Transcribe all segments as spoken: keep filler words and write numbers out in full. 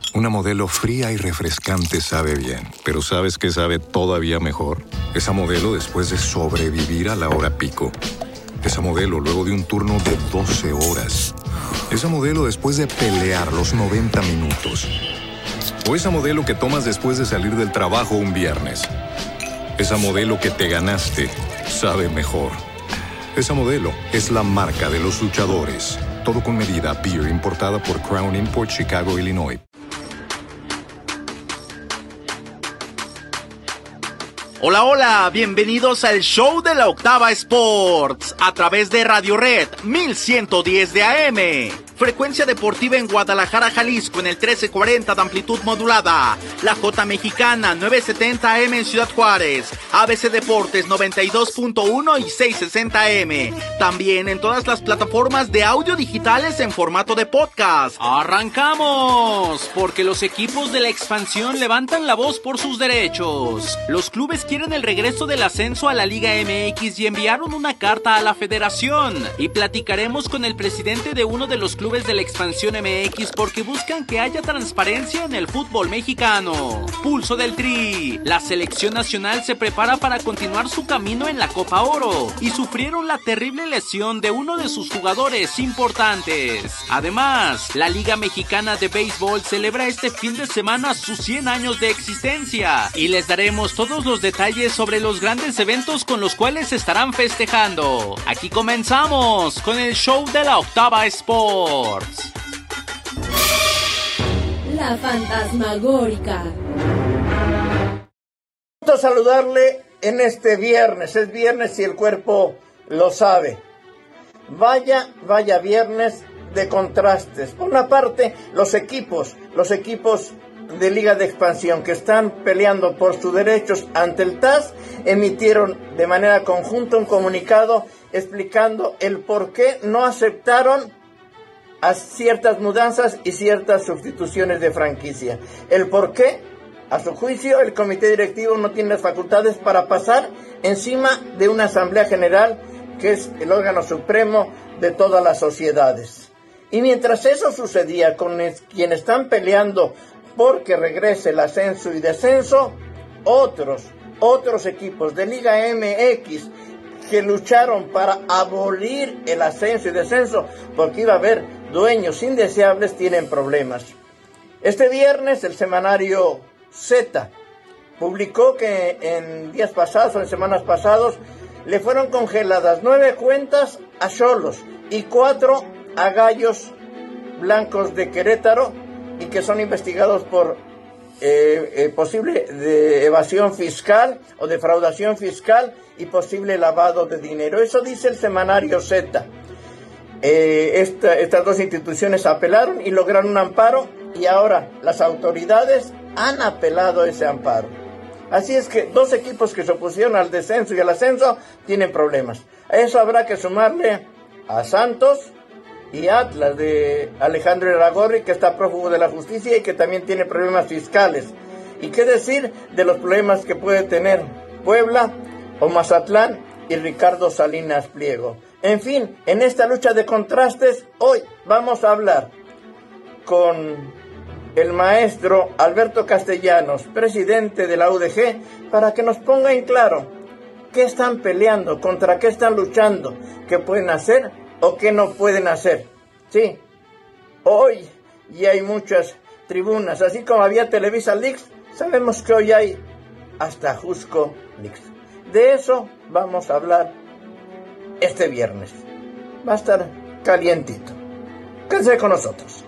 Una Modelo fría y refrescante sabe bien, pero ¿sabes qué sabe todavía mejor? Esa Modelo después de sobrevivir a la hora pico. Esa Modelo luego de un turno de doce horas. Esa Modelo después de pelear los noventa minutos. O esa Modelo que tomas después de salir del trabajo un viernes. Esa Modelo que te ganaste sabe mejor. Esa Modelo es la marca de los luchadores. Todo con medida. Beer importada por Crown Import, Chicago, Illinois. Hola, hola, bienvenidos al show de la Octava Sports a través de Radio Red mil ciento diez de A M. Frecuencia deportiva en Guadalajara, Jalisco en el trece cuarenta de amplitud modulada. La J Mexicana nueve setenta A M en Ciudad Juárez. A B C Deportes noventa y dos punto uno y seiscientos sesenta A M. También en todas las plataformas de audio digitales en formato de podcast. ¡Arrancamos! Porque los equipos de la expansión levantan la voz por sus derechos. Los clubes quieren el regreso del ascenso a la Liga M X y enviaron una carta a la federación. Y platicaremos con el presidente de uno de los clubes de la expansión M X porque buscan que haya transparencia en el fútbol mexicano. Pulso del Tri. La selección nacional se prepara para continuar su camino en la Copa Oro y sufrieron la terrible lesión de uno de sus jugadores importantes. Además, la Liga Mexicana de Béisbol celebra este fin de semana sus cien años de existencia y les daremos todos los detalles sobre los grandes eventos con los cuales se estarán festejando. Aquí comenzamos con el show de la Octava Sports. La fantasmagórica. Gusto saludarle en este viernes. Es viernes y el cuerpo lo sabe. Vaya, vaya viernes de contrastes. Por una parte, los equipos, los equipos de Liga de Expansión que están peleando por sus derechos ante el T A S emitieron de manera conjunta un comunicado explicando el por qué no aceptaron a ciertas mudanzas y ciertas sustituciones de franquicia. El por qué, a su juicio, el comité directivo no tiene las facultades para pasar encima de una asamblea general que es el órgano supremo de todas las sociedades. Y mientras eso sucedía con es, quienes están peleando porque regrese el ascenso y descenso, otros, otros equipos de Liga M X que lucharon para abolir el ascenso y descenso porque iba a haber dueños indeseables, tienen problemas. Este viernes el semanario Z publicó que en días pasados o en semanas pasadas le fueron congeladas nueve cuentas a Xolos y cuatro a Gallos Blancos de Querétaro y que son investigados por eh, eh, posible de evasión fiscal o defraudación fiscal y posible lavado de dinero. Eso dice el semanario Z. Eh, esta, estas dos instituciones apelaron y lograron un amparo y ahora las autoridades han apelado ese amparo. Así es que dos equipos que se opusieron al descenso y al ascenso tienen problemas. A eso habrá que sumarle a Santos y Atlas de Alejandro Iragorri, que está prófugo de la justicia y que también tiene problemas fiscales. ¿Y qué decir de los problemas que puede tener Puebla o Mazatlán y Ricardo Salinas Pliego? En fin, en esta lucha de contrastes, hoy vamos a hablar con el maestro Alberto Castellanos, presidente de la U D G, para que nos ponga en claro qué están peleando, contra qué están luchando, qué pueden hacer o qué no pueden hacer. Sí, hoy ya hay muchas tribunas, así como había Televisa Leaks, sabemos que hoy hay hasta Jusco Leaks. De eso vamos a hablar este viernes. Va a estar calientito. Quédense con nosotros.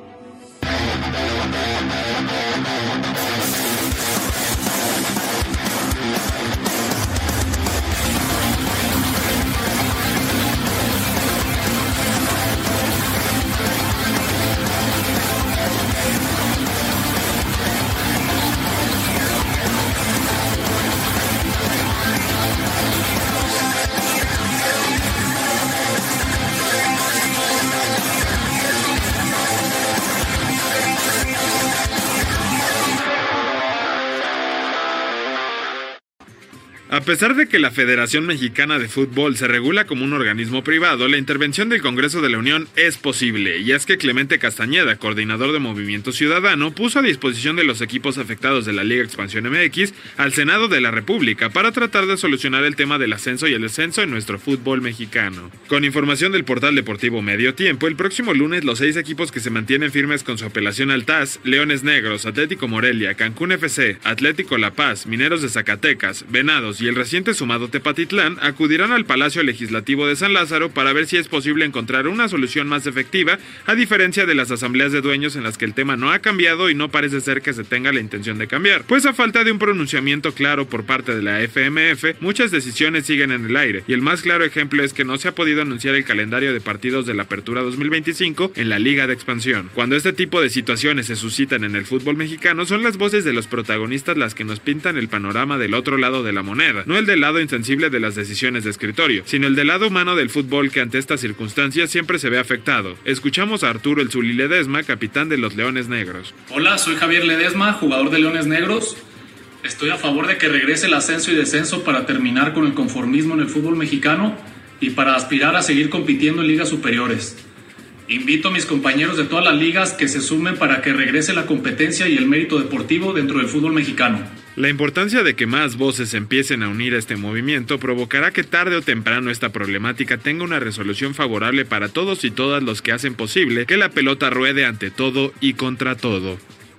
A pesar de que la Federación Mexicana de Fútbol se regula como un organismo privado, la intervención del Congreso de la Unión es posible, y es que Clemente Castañeda, coordinador de Movimiento Ciudadano, puso a disposición de los equipos afectados de la Liga Expansión M X al Senado de la República para tratar de solucionar el tema del ascenso y el descenso en nuestro fútbol mexicano. Con información del portal deportivo Medio Tiempo, el próximo lunes los seis equipos que se mantienen firmes con su apelación al T A S, Leones Negros, Atlético Morelia, Cancún F C, Atlético La Paz, Mineros de Zacatecas, Venados y el reciente sumado Tepatitlán, acudirán al Palacio Legislativo de San Lázaro para ver si es posible encontrar una solución más efectiva, a diferencia de las asambleas de dueños en las que el tema no ha cambiado y no parece ser que se tenga la intención de cambiar, pues a falta de un pronunciamiento claro por parte de la F M F, muchas decisiones siguen en el aire, y el más claro ejemplo es que no se ha podido anunciar el calendario de partidos de la Apertura dos mil veinticinco en la Liga de Expansión. Cuando este tipo de situaciones se suscitan en el fútbol mexicano, son las voces de los protagonistas las que nos pintan el panorama del otro lado de la moneda, no el del lado insensible de las decisiones de escritorio, sino el del lado humano del fútbol que ante estas circunstancias siempre se ve afectado. Escuchamos a Arturo El Zuli Ledesma, capitán de los Leones Negros. Hola, soy Javier Ledesma, jugador de Leones Negros. Estoy a favor de que regrese el ascenso y descenso para terminar con el conformismo en el fútbol mexicano y para aspirar a seguir compitiendo en ligas superiores. Invito a mis compañeros de todas las ligas que se sumen para que regrese la competencia y el mérito deportivo dentro del fútbol mexicano. La importancia de que más voces empiecen a unir a este movimiento provocará que tarde o temprano esta problemática tenga una resolución favorable para todos y todas los que hacen posible que la pelota ruede ante todo y contra todo.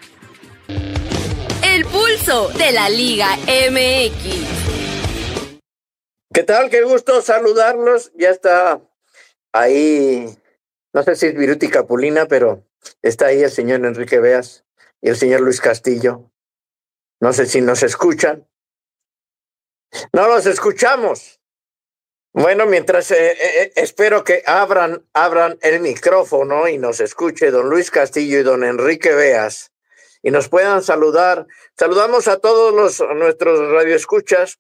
El pulso de la Liga M X. ¿Qué tal? Qué gusto saludarlos. Ya está ahí, no sé si es Viruti Capulina, pero está ahí el señor Enrique Beas y el señor Luis Castillo. No sé si nos escuchan. No los escuchamos. Bueno, mientras eh, eh, espero que abran, abran el micrófono y nos escuche don Luis Castillo y don Enrique Beas y nos puedan saludar. Saludamos a todos los nuestros radioescuchas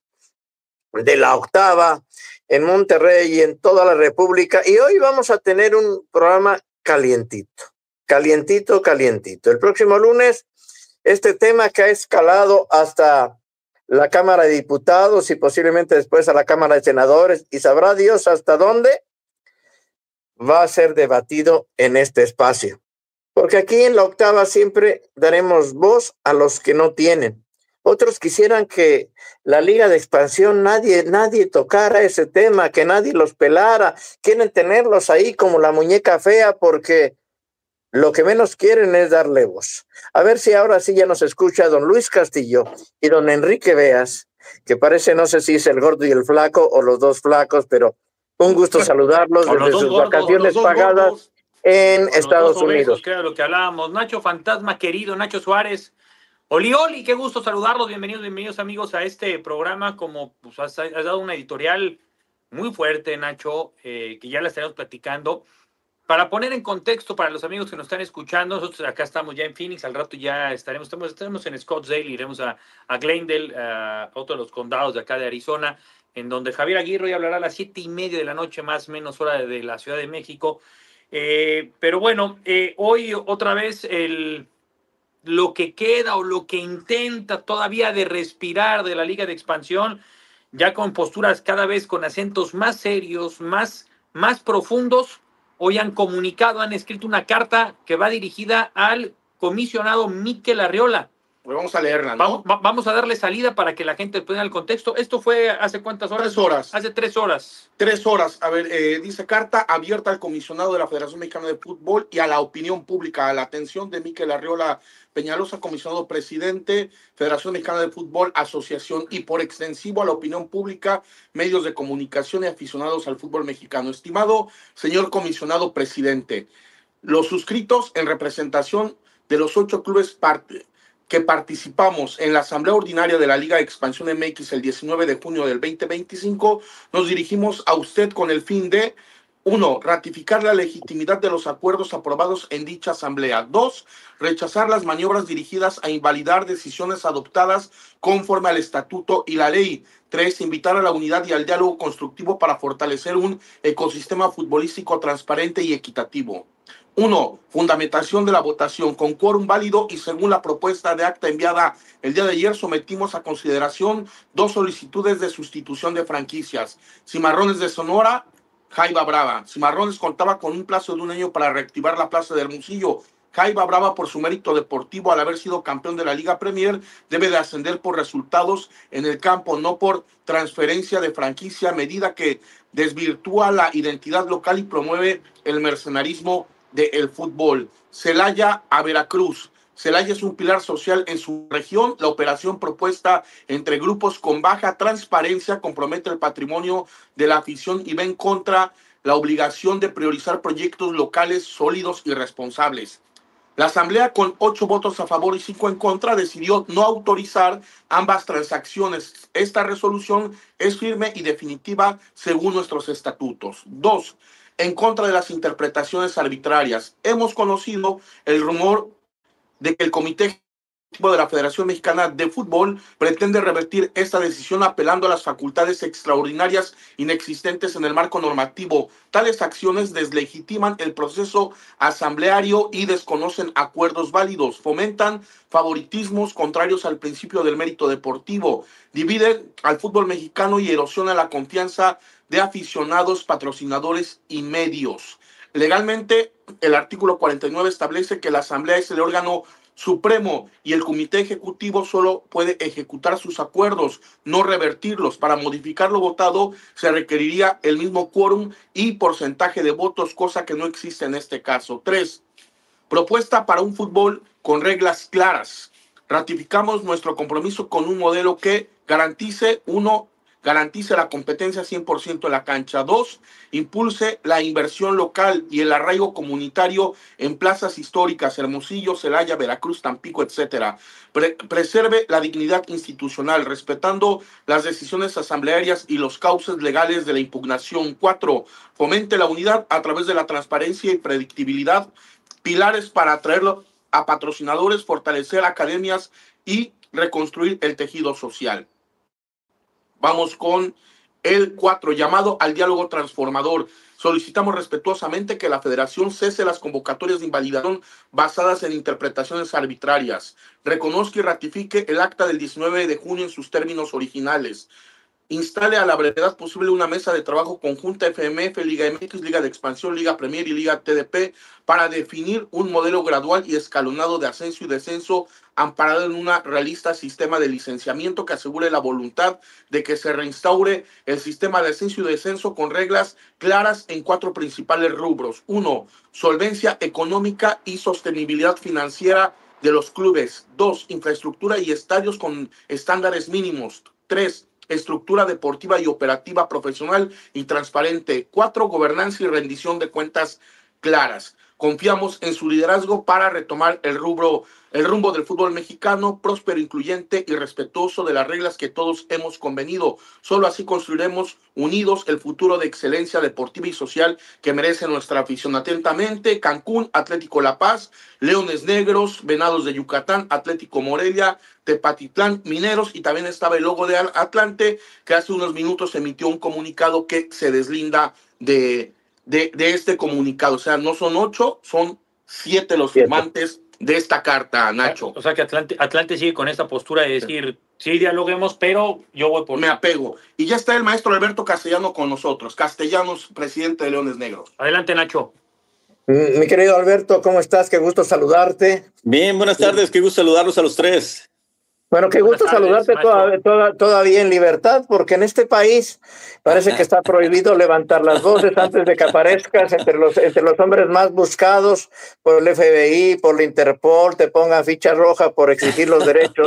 de la Octava en Monterrey y en toda la República. Y hoy vamos a tener un programa calientito, calientito, calientito. El próximo lunes, este tema que ha escalado hasta la Cámara de Diputados y posiblemente después a la Cámara de Senadores y sabrá Dios hasta dónde, va a ser debatido en este espacio. Porque aquí en la Octava siempre daremos voz a los que no tienen. Otros quisieran que la Liga de Expansión nadie, nadie tocara ese tema, que nadie los pelara. Quieren tenerlos ahí como la muñeca fea porque lo que menos quieren es darle voz. A ver si ahora sí ya nos escucha don Luis Castillo y don Enrique Beas, que parece, no sé si es el gordo y el flaco o los dos flacos, pero un gusto saludarlos desde sus gordos, vacaciones pagadas gordos en Estados Unidos. Que era lo que hablábamos. Nacho Fantasma, querido Nacho Suárez. Oli, Oli, qué gusto saludarlos. Bienvenidos, bienvenidos amigos a este programa. Como pues, has, has dado una editorial muy fuerte, Nacho, eh, que ya la estaremos platicando. Para poner en contexto para los amigos que nos están escuchando, nosotros acá estamos ya en Phoenix, al rato ya estaremos, estamos, estaremos en Scottsdale, iremos a, a Glendale, a otro de los condados de acá de Arizona, en donde Javier Aguirre hoy hablará a las siete y media de la noche, más o menos hora de, de la Ciudad de México. Eh, pero bueno, eh, hoy otra vez el, lo que queda o lo que intenta todavía de respirar de la Liga de Expansión, ya con posturas cada vez con acentos más serios, más, más profundos. Hoy han comunicado, han escrito una carta que va dirigida al comisionado Mikel Arriola. Pues vamos a leerla, ¿no? Vamos, va, vamos a darle salida para que la gente tenga el contexto. ¿Esto fue hace cuántas horas? Tres horas. Hace tres horas. Tres horas. A ver, eh, dice carta abierta al comisionado de la Federación Mexicana de Fútbol y a la opinión pública, a la atención de Mikel Arriola Peñalosa, comisionado presidente, Federación Mexicana de Fútbol, asociación y por extensivo a la opinión pública, medios de comunicación y aficionados al fútbol mexicano. Estimado señor comisionado presidente, los suscritos en representación de los ocho clubes parte que participamos en la Asamblea Ordinaria de la Liga de Expansión M X el diecinueve de junio del veinte veinticinco, nos dirigimos a usted con el fin de Uno, ratificar la legitimidad de los acuerdos aprobados en dicha asamblea. Dos, rechazar las maniobras dirigidas a invalidar decisiones adoptadas conforme al estatuto y la ley. Tres, invitar a la unidad y al diálogo constructivo para fortalecer un ecosistema futbolístico transparente y equitativo. Uno, fundamentación de la votación con quórum válido y según la propuesta de acta enviada el día de ayer, sometimos a consideración dos solicitudes de sustitución de franquicias. Cimarrones de Sonora, Jaiba Brava. Cimarrones contaba con un plazo de un año para reactivar la plaza de Hermosillo. Jaiba Brava, por su mérito deportivo al haber sido campeón de la Liga Premier, debe de ascender por resultados en el campo, no por transferencia de franquicia, medida que desvirtúa la identidad local y promueve el mercenarismo del fútbol. Celaya a Veracruz. Celaya es un pilar social en su región. La operación propuesta entre grupos con baja transparencia compromete el patrimonio de la afición y va en contra la obligación de priorizar proyectos locales sólidos y responsables. La asamblea, con ocho votos a favor y cinco en contra, decidió no autorizar ambas transacciones. Esta resolución es firme y definitiva según nuestros estatutos. Dos, en contra de las interpretaciones arbitrarias. Hemos conocido el rumor de que el Comité de la Federación Mexicana de Fútbol pretende revertir esta decisión apelando a las facultades extraordinarias inexistentes en el marco normativo. Tales acciones deslegitiman el proceso asambleario y desconocen acuerdos válidos, fomentan favoritismos contrarios al principio del mérito deportivo, dividen al fútbol mexicano y erosionan la confianza de aficionados, patrocinadores y medios. Legalmente, el artículo cuarenta y nueve establece que la asamblea es el órgano supremo y el comité ejecutivo solo puede ejecutar sus acuerdos, no revertirlos. Para modificar lo votado se requeriría el mismo quórum y porcentaje de votos, cosa que no existe en este caso. Tres, propuesta para un fútbol con reglas claras. Ratificamos nuestro compromiso con un modelo que garantice, uno, garantice la competencia cien por ciento en la cancha. Dos, impulse la inversión local y el arraigo comunitario en plazas históricas, Hermosillo, Celaya, Veracruz, Tampico, etcétera. Pre- preserve la dignidad institucional, respetando las decisiones asamblearias y los cauces legales de la impugnación. Cuatro, fomente la unidad a través de la transparencia y predictibilidad, pilares para atraerlo a patrocinadores, fortalecer academias y reconstruir el tejido social. Vamos con el cuatro, llamado al diálogo transformador. Solicitamos respetuosamente que la Federación cese las convocatorias de invalidación basadas en interpretaciones arbitrarias. Reconozca y ratifique el acta del diecinueve de junio en sus términos originales. Instale a la brevedad posible una mesa de trabajo conjunta F M F, Liga M X, Liga de Expansión, Liga Premier y Liga T D P para definir un modelo gradual y escalonado de ascenso y descenso amparado en un realista sistema de licenciamiento que asegure la voluntad de que se reinstaure el sistema de ascenso y descenso con reglas claras en cuatro principales rubros. Uno, solvencia económica y sostenibilidad financiera de los clubes. Dos, infraestructura y estadios con estándares mínimos. Tres, estructura deportiva y operativa profesional y transparente. Cuatro, gobernanza y rendición de cuentas claras. Confiamos en su liderazgo para retomar el rubro, el rumbo del fútbol mexicano, próspero, incluyente y respetuoso de las reglas que todos hemos convenido. Solo así construiremos unidos el futuro de excelencia deportiva y social que merece nuestra afición. Atentamente, Cancún, Atlético La Paz, Leones Negros, Venados de Yucatán, Atlético Morelia, Tepatitlán, Mineros, y también estaba el logo de Atlante, que hace unos minutos emitió un comunicado que se deslinda de... De, de este comunicado. O sea, no son ocho, son siete los siete. firmantes de esta carta, Nacho. O sea, que Atlante, Atlante sigue con esta postura de decir, sí, dialoguemos, pero yo voy por... Me apego. Y ya está el maestro Alberto Castellano con nosotros. Castellanos, presidente de Leones Negros. Adelante, Nacho. Mi querido Alberto, ¿cómo estás? Qué gusto saludarte. Bien, buenas tardes, qué gusto saludarlos a los tres. Bueno, qué gusto tardes, saludarte toda, toda, todavía en libertad, porque en este país parece que está prohibido levantar las voces antes de que aparezcas entre los, entre los hombres más buscados por el F B I, por la Interpol, te pongan ficha roja por exigir los derechos.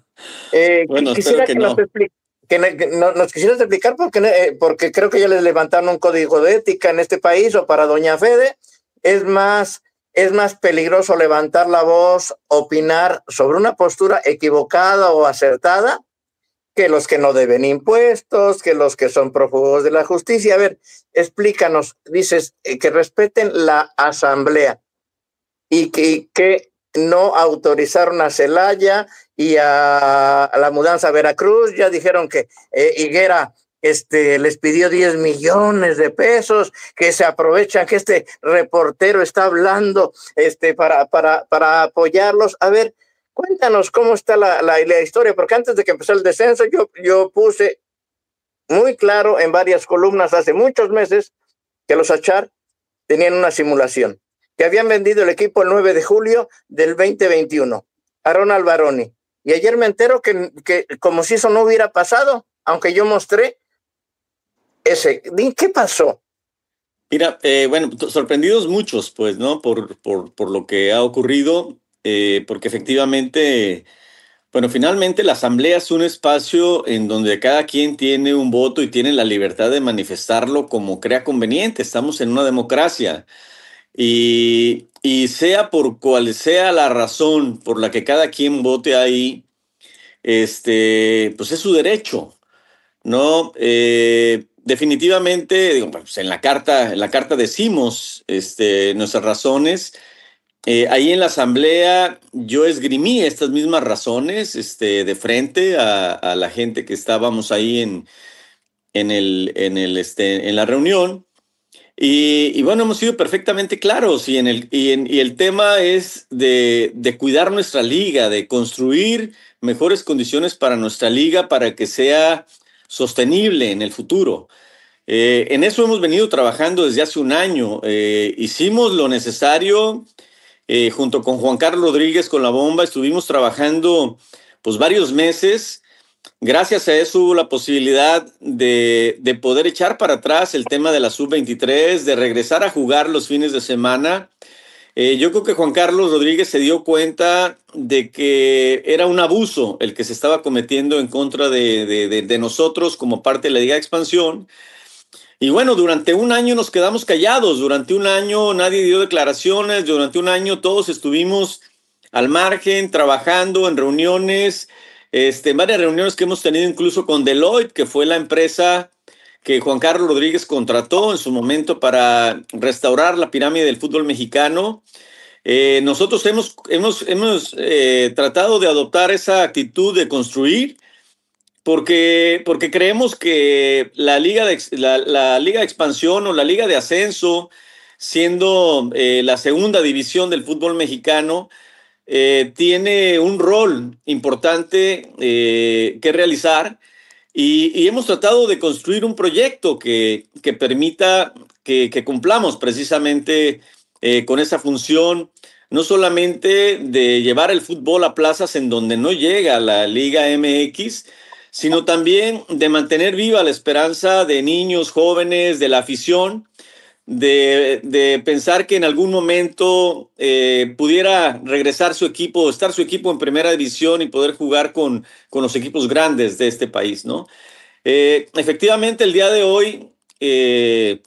Eh, bueno, quisiera que, que, no. nos expli- que, que no, nos quisieras explicar, porque, eh, porque creo que ya les levantaron un código de ética en este país, o para doña Fede, es más... es más peligroso levantar la voz, opinar sobre una postura equivocada o acertada, que los que no deben impuestos, que los que son prófugos de la justicia. A ver, explícanos, dices eh, que respeten la asamblea y que, que no autorizaron a Celaya y a, a la mudanza a Veracruz. Ya dijeron que eh, Higuera este, les pidió diez millones de pesos, que se aprovechan que este reportero está hablando este, para, para, para apoyarlos. A ver, cuéntanos cómo está la, la, la historia, porque antes de que empezó el descenso, yo, yo puse muy claro en varias columnas hace muchos meses que los Achar tenían una simulación, que habían vendido el equipo el nueve de julio del veinte veintiuno a Ronald Baroni. Y ayer me entero que, que como si eso no hubiera pasado, aunque yo mostré ese. ¿Qué pasó? Mira, eh, bueno, sorprendidos muchos, pues, ¿no? Por, por, por lo que ha ocurrido, eh, porque efectivamente, bueno, finalmente la asamblea es un espacio en donde cada quien tiene un voto y tiene la libertad de manifestarlo como crea conveniente. Estamos en una democracia. Y, y sea por cual sea la razón por la que cada quien vote ahí, este, pues es su derecho, ¿no? Eh, definitivamente, digo, pues en la carta, en la carta decimos este, nuestras razones. Eh, ahí en la asamblea yo esgrimí estas mismas razones este, de frente a, a la gente que estábamos ahí en, en, el, en, el, este, en la reunión. Y, y bueno, hemos sido perfectamente claros y, en el, y, en, y el tema es de, de cuidar nuestra liga, de construir mejores condiciones para nuestra liga para que sea sostenible en el futuro. Eh, en eso hemos venido trabajando desde hace un año. Eh, hicimos lo necesario eh, junto con Juan Carlos Rodríguez con la bomba, estuvimos trabajando pues varios meses. Gracias a eso hubo la posibilidad de, de poder echar para atrás el tema de la sub veintitrés, de regresar a jugar los fines de semana. Eh, yo creo que Juan Carlos Rodríguez se dio cuenta de que era un abuso el que se estaba cometiendo en contra de, de, de, de nosotros como parte de la Liga de Expansión. Y bueno, durante un año nos quedamos callados, durante un año nadie dio declaraciones, durante un año todos estuvimos al margen, trabajando en reuniones, Este, en varias reuniones que hemos tenido incluso con Deloitte, que fue la empresa que Juan Carlos Rodríguez contrató en su momento para restaurar la pirámide del fútbol mexicano. Eh, nosotros hemos, hemos, hemos eh, tratado de adoptar esa actitud de construir, porque, porque creemos que la liga, de, la, la liga de expansión o la liga de ascenso, siendo eh, la segunda división del fútbol mexicano, Eh, tiene un rol importante eh, que realizar y, y hemos tratado de construir un proyecto que, que permita que, que cumplamos precisamente eh, con esa función, no solamente de llevar el fútbol a plazas en donde no llega la Liga M X, sino también de mantener viva la esperanza de niños, jóvenes, de la afición, De, de pensar que en algún momento eh, pudiera regresar su equipo, estar su equipo en primera división y poder jugar con, con los equipos grandes de este país, ¿no? Eh, efectivamente, el día de hoy eh,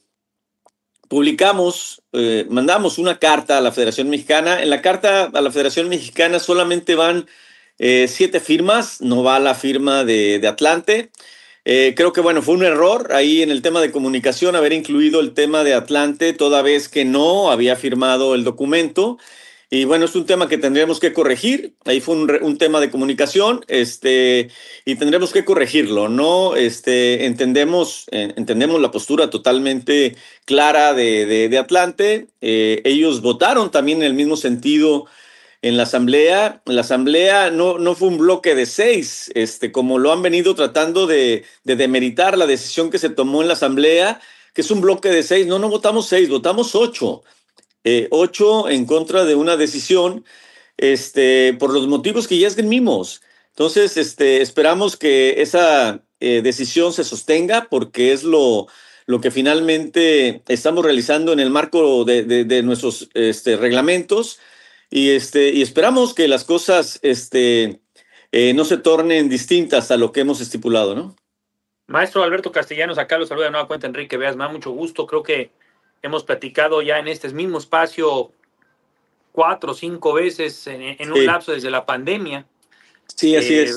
publicamos, eh, mandamos una carta a la Federación Mexicana. En la carta a la Federación Mexicana solamente van eh, siete firmas, no va la firma de, de Atlante. Eh, creo que, bueno, fue un error ahí en el tema de comunicación haber incluido el tema de Atlante, toda vez que no había firmado el documento. Y bueno, es un tema que tendremos que corregir. Ahí fue un, un tema de comunicación este, y tendremos que corregirlo, ¿no? Este, entendemos, eh, entendemos la postura totalmente clara de, de, de Atlante. Eh, ellos votaron también en el mismo sentido en la asamblea. La asamblea no, no fue un bloque de seis, este, como lo han venido tratando de, de demeritar la decisión que se tomó en la asamblea, que es un bloque de seis. No, no votamos seis, votamos ocho. Eh, ocho en contra de una decisión este, por los motivos que ya esgrimimos. Entonces, este, esperamos que esa eh, decisión se sostenga porque es lo, lo que finalmente estamos realizando en el marco de, de, de nuestros este, reglamentos. Y, este, y esperamos que las cosas este, eh, no se tornen distintas a lo que hemos estipulado, ¿no? Maestro Alberto Castellanos, acá lo saluda de nueva cuenta Enrique Beasma, mucho gusto. Creo que hemos platicado ya en este mismo espacio cuatro o cinco veces en, en sí. un lapso desde la pandemia. Sí, así eh, es.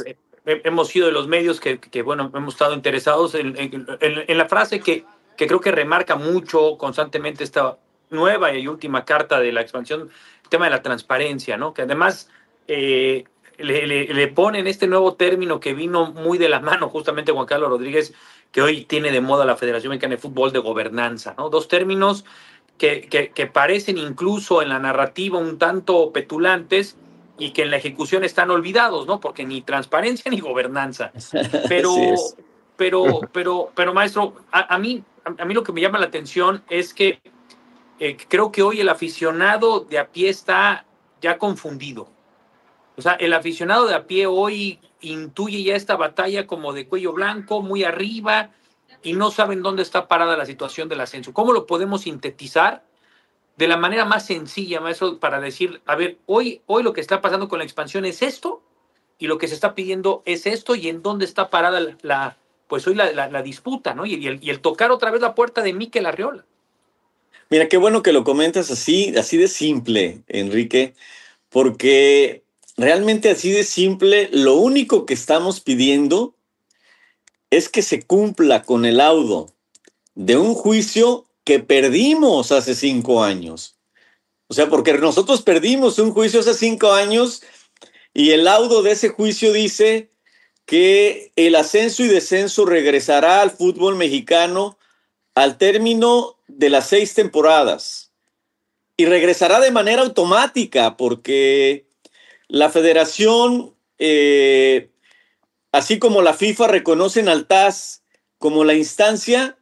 hemos sido de los medios que, que bueno, hemos estado interesados en, en, en, en la frase que, que creo que remarca mucho constantemente esta nueva y última carta de la expansión, el tema de la transparencia, ¿no? Que además eh, le, le, le ponen este nuevo término que vino muy de la mano justamente Juan Carlos Rodríguez, que hoy tiene de moda la Federación Mexicana de Fútbol, de gobernanza, ¿no? Dos términos que, que, que parecen incluso en la narrativa un tanto petulantes, y que en la ejecución están olvidados, ¿no? Porque ni transparencia ni gobernanza. Pero, pero, pero, pero, maestro, a, a mí, a, a mí lo que me llama la atención es que eh, creo que hoy el aficionado de a pie está ya confundido. O sea, el aficionado de a pie hoy intuye ya esta batalla como de cuello blanco, muy arriba, y no saben dónde está parada la situación del ascenso. ¿Cómo lo podemos sintetizar de la manera más sencilla, maestro, para decir, a ver, hoy, hoy lo que está pasando con la expansión es esto, y lo que se está pidiendo es esto, y en dónde está parada la, la pues hoy la, la, la disputa, ¿no? Y, y, el, y el tocar otra vez la puerta de Mikel Arriola. Mira, qué bueno que lo comentas así, así de simple, Enrique, porque realmente así de simple, lo único que estamos pidiendo es que se cumpla con el laudo de un juicio que perdimos hace cinco años. O sea, porque nosotros perdimos un juicio hace cinco años y el laudo de ese juicio dice que el ascenso y descenso regresará al fútbol mexicano al término de las seis temporadas. Y regresará de manera automática porque la federación, eh, así como la FIFA, reconocen al T A S como la instancia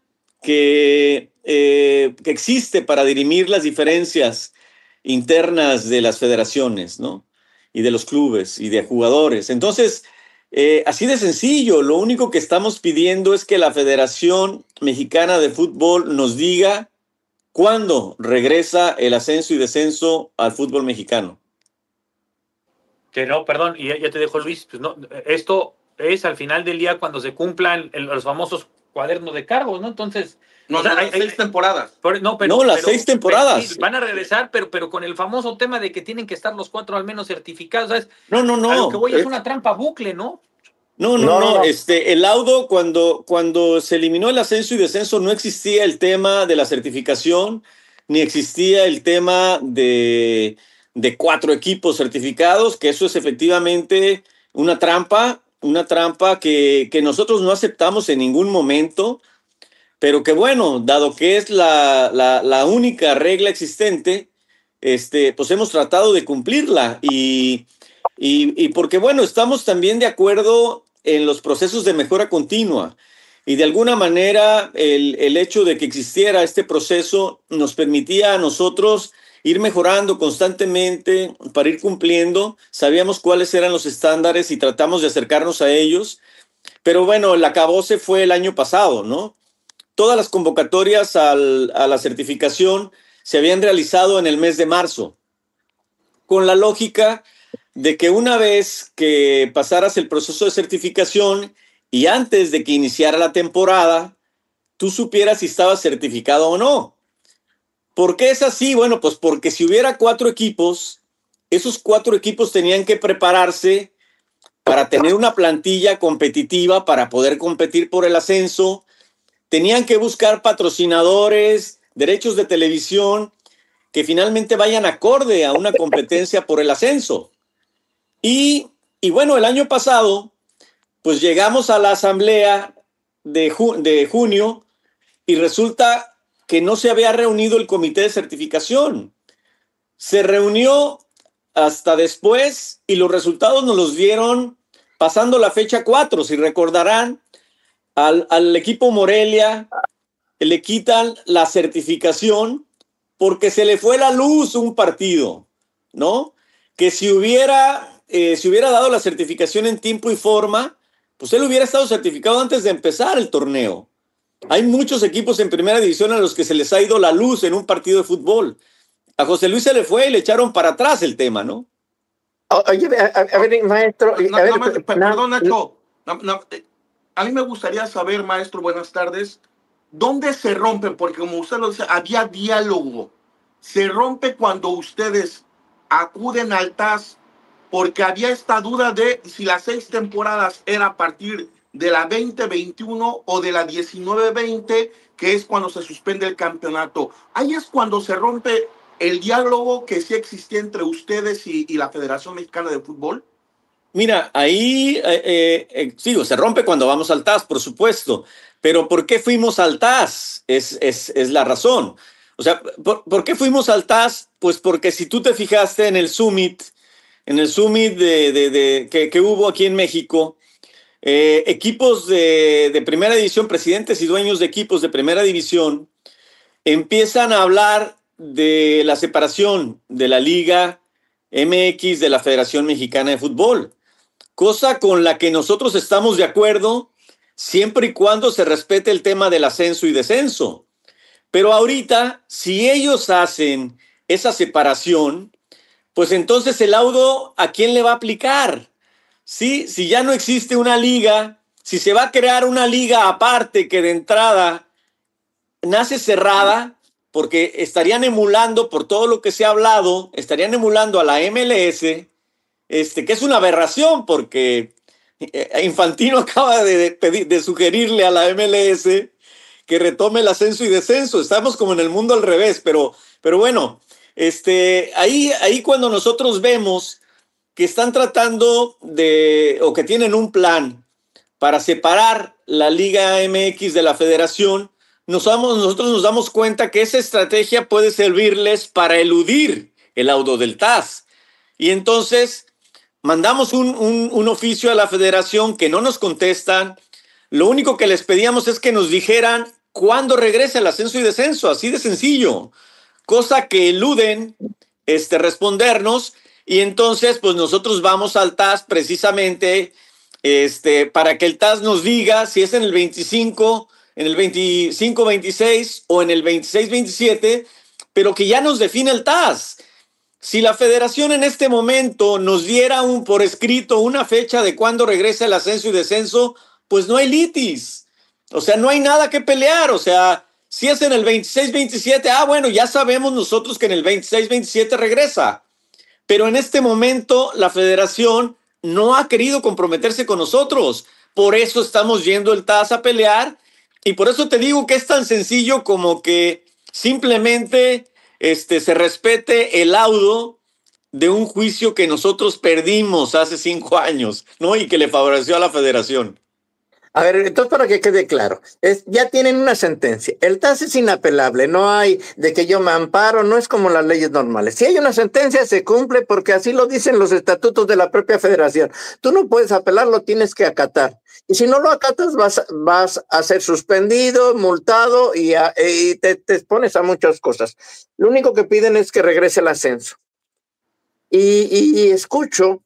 que, eh, que existe para dirimir las diferencias internas de las federaciones, ¿no? Y de los clubes y de jugadores. Entonces, eh, así de sencillo, lo único que estamos pidiendo es que la Federación Mexicana de Fútbol nos diga cuándo regresa el ascenso y descenso al fútbol mexicano. Que no, perdón, y ya, ya te dejo, Luis, pues no, esto es al final del día cuando se cumplan el, los famosos cuadernos de cargos, ¿no? Entonces... No, o sea, hay, hay seis temporadas. Pero, no, pero, no, las pero, seis temporadas. Pero, sí, van a regresar, pero, pero con el famoso tema de que tienen que estar los cuatro al menos certificados, ¿sabes? No, no, no. A lo que voy es es una trampa bucle, ¿no? No, no, no, no. Este, el laudo, cuando, cuando se eliminó el ascenso y descenso, no existía el tema de la certificación, ni existía el tema de, de cuatro equipos certificados, que eso es efectivamente una trampa, una trampa que, que nosotros no aceptamos en ningún momento, pero que bueno, dado que es la, la, la única regla existente, este, pues hemos tratado de cumplirla y, y, y porque bueno, estamos también de acuerdo en los procesos de mejora continua y de alguna manera el, el hecho de que existiera este proceso nos permitía a nosotros ir mejorando constantemente para ir cumpliendo. Sabíamos cuáles eran los estándares y tratamos de acercarnos a ellos, pero bueno, el acabose fue el año pasado, ¿no? Todas las convocatorias al, a la certificación se habían realizado en el mes de marzo, con la lógica de que una vez que pasaras el proceso de certificación y antes de que iniciara la temporada, tú supieras si estabas certificado o no. ¿Por qué es así? Bueno, pues porque si hubiera cuatro equipos, esos cuatro equipos tenían que prepararse para tener una plantilla competitiva para poder competir por el ascenso. Tenían que buscar patrocinadores, derechos de televisión, que finalmente vayan acorde a una competencia por el ascenso. Y, y bueno, el año pasado, pues llegamos a la asamblea de, ju- de junio y resulta que no se había reunido el comité de certificación. Se reunió hasta después y los resultados nos los dieron pasando la fecha cuatro, si recordarán. Al, al equipo Morelia le quitan la certificación porque se le fue la luz un partido, ¿no? Que si hubiera, eh, si hubiera dado la certificación en tiempo y forma, pues él hubiera estado certificado antes de empezar el torneo. Hay muchos equipos en primera división a los que se les ha ido la luz en un partido de fútbol. A José Luis se le fue y le echaron para atrás el tema, ¿no? Oye, a, a ver, maestro... No, a ver, no, no, no, perdón, Nacho. No, no, a mí me gustaría saber, maestro, buenas tardes, ¿dónde se rompen? Porque como usted lo dice, había diálogo. Se rompe cuando ustedes acuden al T A S porque había esta duda de si las seis temporadas era a partir de la veinte veintiuno o de la diecinueve veinte, que es cuando se suspende el campeonato. Ahí es cuando se rompe el diálogo que sí existía entre ustedes y, y la Federación Mexicana de Fútbol. Mira, ahí, eh, eh, sí, se rompe cuando vamos al T A S, por supuesto, pero ¿por qué fuimos al T A S? Es, es, es la razón. O sea, ¿por, ¿por qué fuimos al T A S? Pues porque si tú te fijaste en el Summit, en el Summit de, de, de, que, que hubo aquí en México, eh, equipos de, de primera división, presidentes y dueños de equipos de primera división, empiezan a hablar de la separación de la Liga M X de la Federación Mexicana de Fútbol, cosa con la que nosotros estamos de acuerdo siempre y cuando se respete el tema del ascenso y descenso. Pero ahorita, si ellos hacen esa separación, pues entonces el laudo, ¿a quién le va a aplicar? ¿Sí? Si ya no existe una liga, si se va a crear una liga aparte que de entrada nace cerrada, porque estarían emulando, por todo lo que se ha hablado, estarían emulando a la M L S, este, que es una aberración, porque Infantino acaba de, pedir, de sugerirle a la M L S que retome el ascenso y descenso. Estamos como en el mundo al revés, pero, pero bueno, este, ahí, ahí cuando nosotros vemos que están tratando de, o que tienen un plan para separar la Liga M X de la Federación, nos damos, nosotros nos damos cuenta que esa estrategia puede servirles para eludir el laudo del T A S. Y entonces mandamos un, un, un oficio a la Federación que no nos contestan. Lo único que les pedíamos es que nos dijeran cuándo regresa el ascenso y descenso, así de sencillo, cosa que eluden este, respondernos, y entonces pues nosotros vamos al T A S precisamente este, para que el T A S nos diga si es en el veinticinco, en el veinticinco veintiséis o en el veintiséis veintisiete, pero que ya nos define el T A S. Si la Federación en este momento nos diera un, por escrito una fecha de cuándo regresa el ascenso y descenso, pues no hay litis. O sea, no hay nada que pelear. O sea, si es en el veintiséis veintisiete, ah, bueno, ya sabemos nosotros que en el veintiséis veintisiete regresa. Pero en este momento la Federación no ha querido comprometerse con nosotros. Por eso estamos yendo el T A S a pelear, y por eso te digo que es tan sencillo como que simplemente este, se respete el laudo de un juicio que nosotros perdimos hace cinco años, ¿no? Y que le favoreció a la Federación. A ver, entonces para que quede claro, es, ya tienen una sentencia. El T A S es inapelable, no hay de que yo me amparo, no es como las leyes normales. Si hay una sentencia, se cumple porque así lo dicen los estatutos de la propia Federación. Tú no puedes apelar, lo tienes que acatar. Y si no lo acatas, vas, vas a ser suspendido, multado y, a, y te, te expones a muchas cosas. Lo único que piden es que regrese el ascenso. Y, y, y escucho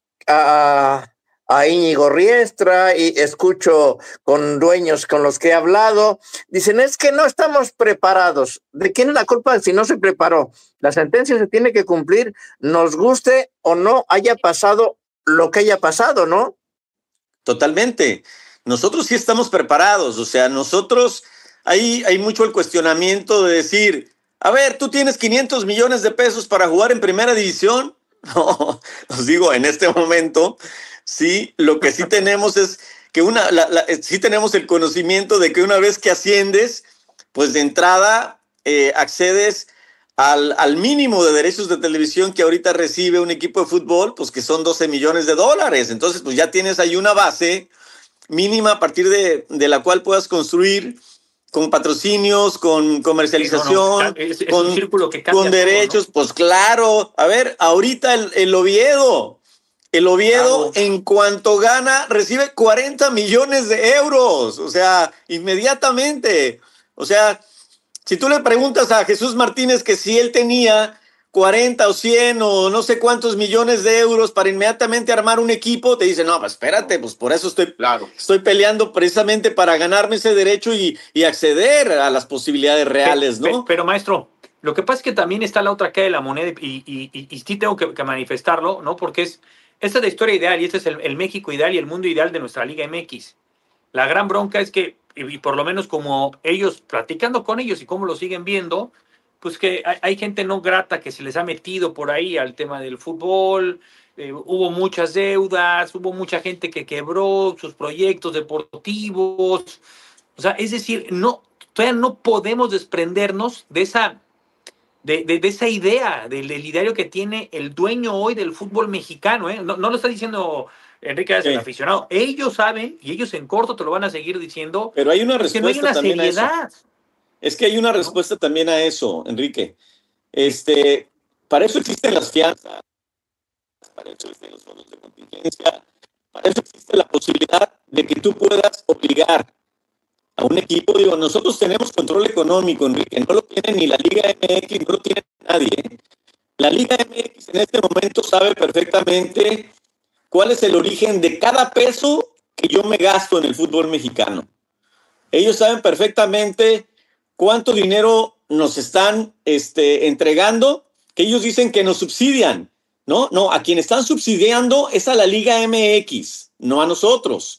a... a Íñigo Riestra y escucho con dueños con los que he hablado, dicen, es que no estamos preparados. ¿De quién es la culpa si no se preparó? La sentencia se tiene que cumplir, nos guste o no haya pasado lo que haya pasado, ¿no? Totalmente. Nosotros sí estamos preparados, o sea, nosotros, hay, hay mucho el cuestionamiento de decir, a ver, ¿tú tienes quinientos millones de pesos para jugar en primera división? No, os digo, en este momento, sí, lo que sí tenemos es que una, la, la, sí tenemos el conocimiento de que una vez que asciendes, pues de entrada eh, accedes al, al mínimo de derechos de televisión que ahorita recibe un equipo de fútbol, pues que son doce millones de dólares. Entonces, pues ya tienes ahí una base mínima a partir de, de la cual puedas construir con patrocinios, con comercialización, sí, no, no. Es, es con, un círculo que cambia con derechos, todo, ¿no? Pues claro, a ver, ahorita el, el Oviedo, el Oviedo claro. En cuanto gana, recibe cuarenta millones de euros, o sea, inmediatamente. O sea, si tú le preguntas a Jesús Martínez que si él tenía cuarenta o cien o no sé cuántos millones de euros para inmediatamente armar un equipo, te dice, no, pues espérate, pues por eso estoy, claro. estoy peleando precisamente para ganarme ese derecho y, y acceder a las posibilidades reales, pero, ¿no? Pero, pero, maestro, lo que pasa es que también está la otra cara de la moneda y, y, y, y sí tengo que, que manifestarlo, ¿no? Porque es, esta es la historia ideal y este es el, el México ideal y el mundo ideal de nuestra Liga M X. La gran bronca es que, y por lo menos como ellos, platicando con ellos y cómo lo siguen viendo, pues que hay, hay gente no grata que se les ha metido por ahí al tema del fútbol, eh, hubo muchas deudas, hubo mucha gente que quebró sus proyectos deportivos. O sea, es decir, no, todavía no podemos desprendernos de esa, de, de, de esa idea, del, del ideario que tiene el dueño hoy del fútbol mexicano. ¿eh? No, no lo está diciendo Enrique Arias, sí, el aficionado. Ellos saben, y ellos en corto te lo van a seguir diciendo, pero hay una respuesta, que no hay una también seriedad. A eso. Es que hay una respuesta, ¿no?, también a eso, Enrique. Este, para eso existen las fianzas, para eso existen los fondos de contingencia, para eso existe la posibilidad de que tú puedas obligar a un equipo. Digo, nosotros tenemos control económico, Enrique, no lo tiene ni la Liga M X, no lo tiene nadie. La Liga M X en este momento sabe perfectamente cuál es el origen de cada peso que yo me gasto en el fútbol mexicano. Ellos saben perfectamente cuánto dinero nos están este, entregando, que ellos dicen que nos subsidian. No, no, a quien están subsidiando es a la Liga M X, no a nosotros.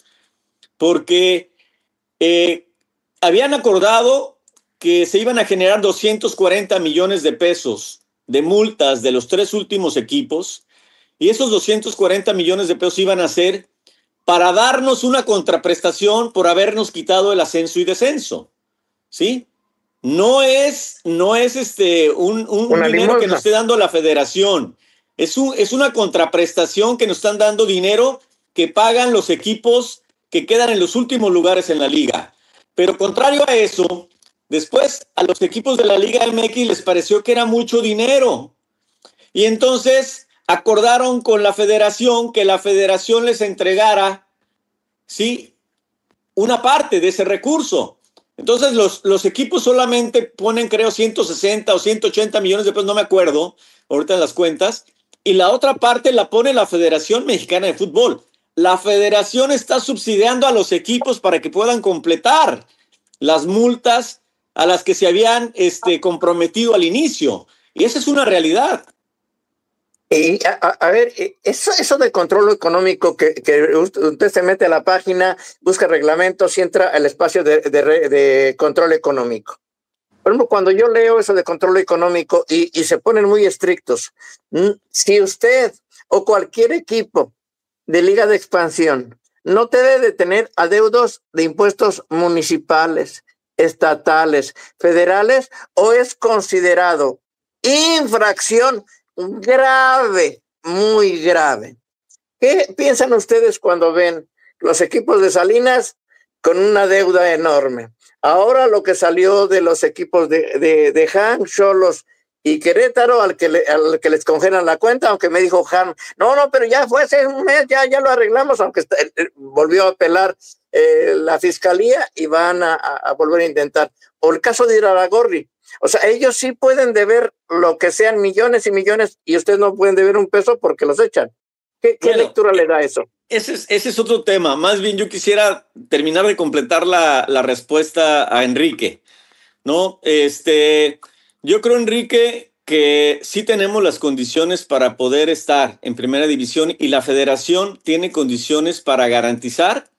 Porque eh, habían acordado que se iban a generar doscientos cuarenta millones de pesos de multas de los tres últimos equipos, y esos doscientos cuarenta millones de pesos iban a ser para darnos una contraprestación por habernos quitado el ascenso y descenso, ¿sí? No es, no es este, un, un, un dinero que nos esté dando la federación, es, un, es una contraprestación que nos están dando dinero que pagan los equipos que quedan en los últimos lugares en la liga. Pero contrario a eso, después a los equipos de la Liga M X les pareció que era mucho dinero, y entonces acordaron con la federación que la federación les entregara, ¿sí?, una parte de ese recurso. Entonces los, los equipos solamente ponen, creo, ciento sesenta o ciento ochenta millones de pesos, no me acuerdo ahorita en las cuentas, y la otra parte la pone la Federación Mexicana de Fútbol. La federación está subsidiando a los equipos para que puedan completar las multas a las que se habían este, comprometido al inicio. Y esa es una realidad. Y a, a ver, eso, eso de control económico, que, que usted se mete a la página, busca reglamentos y entra al espacio de, de, de control económico. Por ejemplo, cuando yo leo eso de control económico y, y se ponen muy estrictos, si usted o cualquier equipo de liga de expansión no debe de tener adeudos de impuestos municipales, estatales, federales, o es considerado infracción grave, muy grave. ¿Qué piensan ustedes cuando ven los equipos de Salinas con una deuda enorme? Ahora lo que salió de los equipos de, de, de Han, Xolos y Querétaro, al que, le, al que les congelan la cuenta, aunque me dijo Han, no, no, pero ya fue hace un mes, ya, ya lo arreglamos, aunque está, volvió a apelar eh, la fiscalía y van a, a volver a intentar. O el caso de Iraragorri. O sea, ellos sí pueden deber lo que sean millones y millones y ustedes no pueden deber un peso porque los echan. ¿Qué, qué bueno, lectura le da eso? Ese es, ese es otro tema. Más bien yo quisiera terminar de completar la, la respuesta a Enrique, ¿no? Este, yo creo, Enrique, que sí tenemos las condiciones para poder estar en primera división y la federación tiene condiciones para garantizar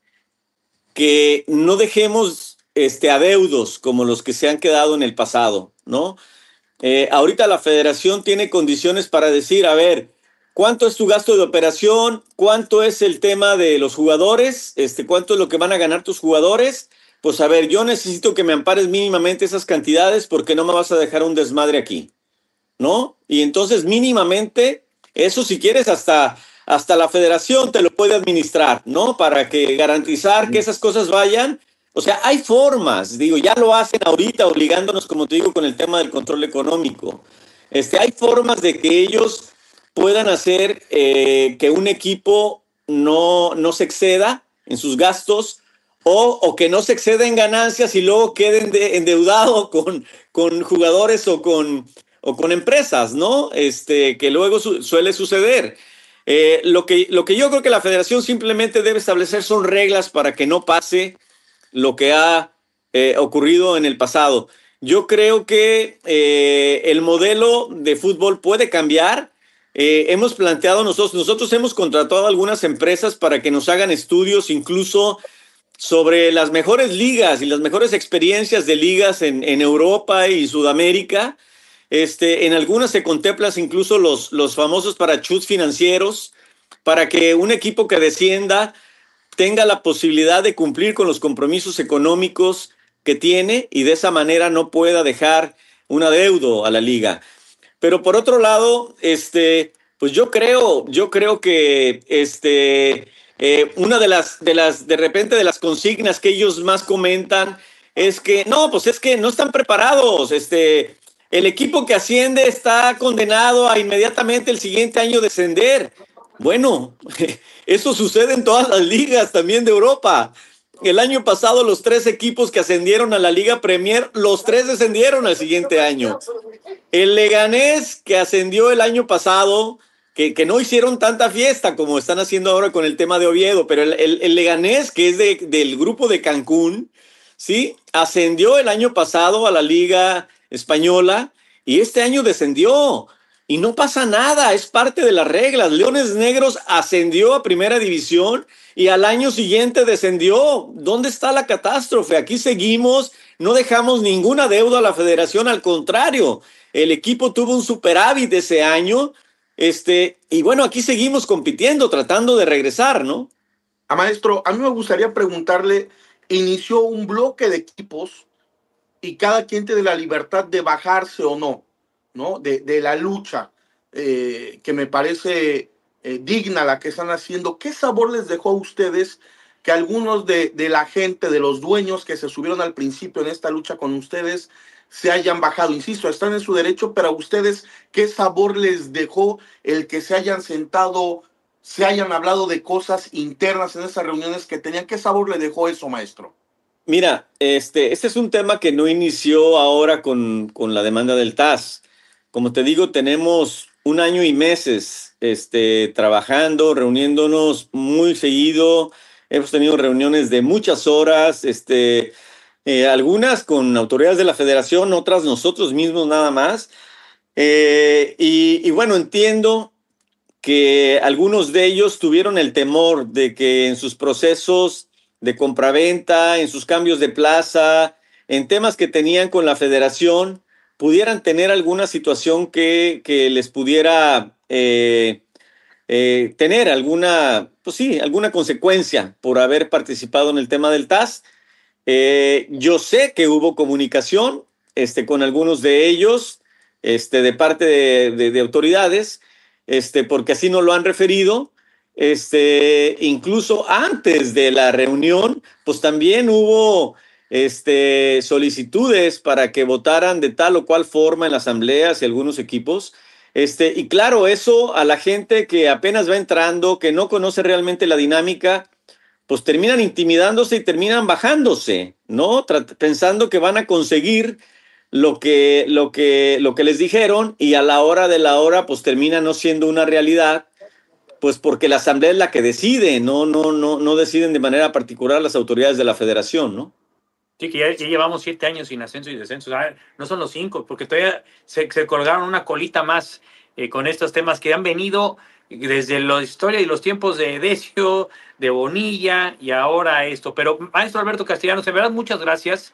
que no dejemos Este, adeudos como los que se han quedado en el pasado, ¿no? Eh, ahorita la federación tiene condiciones para decir, a ver, ¿cuánto es tu gasto de operación? ¿Cuánto es el tema de los jugadores? Este, ¿cuánto es lo que van a ganar tus jugadores? Pues a ver, yo necesito que me ampares mínimamente esas cantidades porque no me vas a dejar un desmadre aquí, ¿no? Y entonces mínimamente, eso si quieres hasta, hasta la federación te lo puede administrar, ¿no? Para que garantizar que esas cosas vayan. O sea, hay formas, digo, ya lo hacen ahorita obligándonos, como te digo, con el tema del control económico. Este, hay formas de que ellos puedan hacer eh, que un equipo no, no se exceda en sus gastos o, o que no se exceda en ganancias y luego queden de, endeudado con, con jugadores o con, o con empresas, ¿no? Este, que luego su, suele suceder. Eh, lo que, lo que yo creo que la federación simplemente debe establecer son reglas para que no pase lo que ha eh, ocurrido en el pasado. Yo creo que eh, el modelo de fútbol puede cambiar. Eh, hemos planteado nosotros, nosotros hemos contratado a algunas empresas para que nos hagan estudios incluso sobre las mejores ligas y las mejores experiencias de ligas en, en Europa y Sudamérica. Este, en algunas se contemplan incluso los, los famosos parachutes financieros, para que un equipo que descienda tenga la posibilidad de cumplir con los compromisos económicos que tiene y de esa manera no pueda dejar un adeudo a la liga. Pero por otro lado, este, pues yo creo, yo creo que este, eh, una de las, de las, de repente de las consignas que ellos más comentan es que, no, pues es que no están preparados, este, el equipo que asciende está condenado a inmediatamente el siguiente año descender. Bueno, eso sucede en todas las ligas también de Europa. El año pasado los tres equipos que ascendieron a la Liga Premier, los tres descendieron al siguiente año. El Leganés que ascendió el año pasado, que, que no hicieron tanta fiesta como están haciendo ahora con el tema de Oviedo, pero el, el, el Leganés, que es de, del grupo de Cancún, ¿sí? Ascendió el año pasado a la Liga Española y este año descendió. Y no pasa nada, es parte de las reglas. Leones Negros ascendió a Primera División y al año siguiente descendió. ¿Dónde está la catástrofe? Aquí seguimos, no dejamos ninguna deuda a la federación, al contrario, el equipo tuvo un superávit ese año, este, y bueno, aquí seguimos compitiendo, tratando de regresar, ¿no? A maestro, a mí me gustaría preguntarle, inició un bloque de equipos y cada quien tiene la libertad de bajarse o no. ¿no? De, de la lucha, eh, que me parece eh, digna la que están haciendo. ¿Qué sabor les dejó a ustedes que algunos de, de la gente, de los dueños que se subieron al principio en esta lucha con ustedes, se hayan bajado? Insisto, están en su derecho, pero a ustedes, ¿qué sabor les dejó el que se hayan sentado, se hayan hablado de cosas internas en esas reuniones que tenían? ¿Qué sabor le dejó eso, maestro? Mira, este, este es un tema que no inició ahora con, con la demanda del T A S. Como te digo, tenemos un año y meses este, trabajando, reuniéndonos muy seguido. Hemos tenido reuniones de muchas horas, este, eh, algunas con autoridades de la federación, otras nosotros mismos nada más. Eh, y, y bueno, entiendo que algunos de ellos tuvieron el temor de que en sus procesos de compraventa, en sus cambios de plaza, en temas que tenían con la federación, pudieran tener alguna situación que, que les pudiera eh, eh, tener alguna, pues sí, alguna consecuencia por haber participado en el tema del T A S. Eh, yo sé que hubo comunicación este, con algunos de ellos, este, de parte de, de, de autoridades, este, porque así nos lo han referido. Este, incluso antes de la reunión, pues también hubo este, solicitudes para que votaran de tal o cual forma en las asambleas y algunos equipos. Este, y claro, eso a la gente que apenas va entrando, que no conoce realmente la dinámica, pues terminan intimidándose y terminan bajándose, ¿no? Trat- pensando que van a conseguir lo que, lo que, lo que les dijeron, y a la hora de la hora, pues termina no siendo una realidad, pues porque la asamblea es la que decide, no, no, no, no deciden de manera particular las autoridades de la federación, ¿no? Sí, que ya, ya llevamos siete años sin ascenso y descenso. O sea, no son los cinco, porque todavía se, se colgaron una colita más eh, con estos temas que han venido desde la historia y los tiempos de Decio, de Bonilla y ahora esto. Pero, maestro Alberto Castellanos, de verdad, muchas gracias.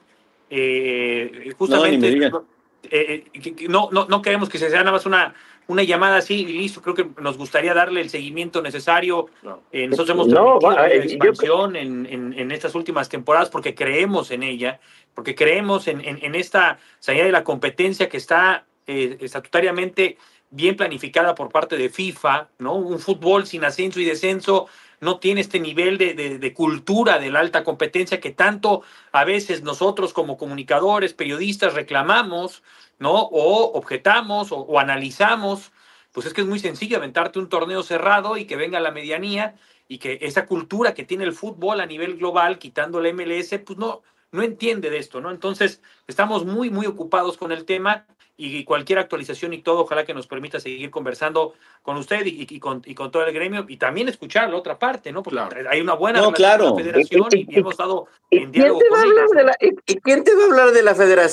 Eh, justamente, no, eh, no, no, no queremos que se sea nada más una, una llamada así y listo. Creo que nos gustaría darle el seguimiento necesario. Eh, nosotros hemos no, permitido va, la eh, expansión yo... en, en, en estas últimas temporadas porque creemos en ella, porque creemos en, en, en esta salida de la competencia que está eh, estatutariamente bien planificada por parte de FIFA, ¿no? Un fútbol sin ascenso y descenso no tiene este nivel de, de, de cultura de la alta competencia que tanto a veces nosotros como comunicadores, periodistas reclamamos, ¿no? O objetamos o, o analizamos. Pues es que es muy sencillo aventarte un torneo cerrado y que venga la medianía y que esa cultura que tiene el fútbol a nivel global, quitando la M L S, pues no, no entiende de esto, ¿no? Entonces, estamos muy, muy ocupados con el tema y cualquier actualización y todo, ojalá que nos permita seguir conversando con usted y, y, con, y con todo el gremio y también escuchar la otra parte, ¿no? Porque claro, hay una buena no, relación claro. con la federación y, y hemos estado en ¿Quién diálogo te va con a hablar ellos. de la, ¿Y quién te va a hablar de la federación?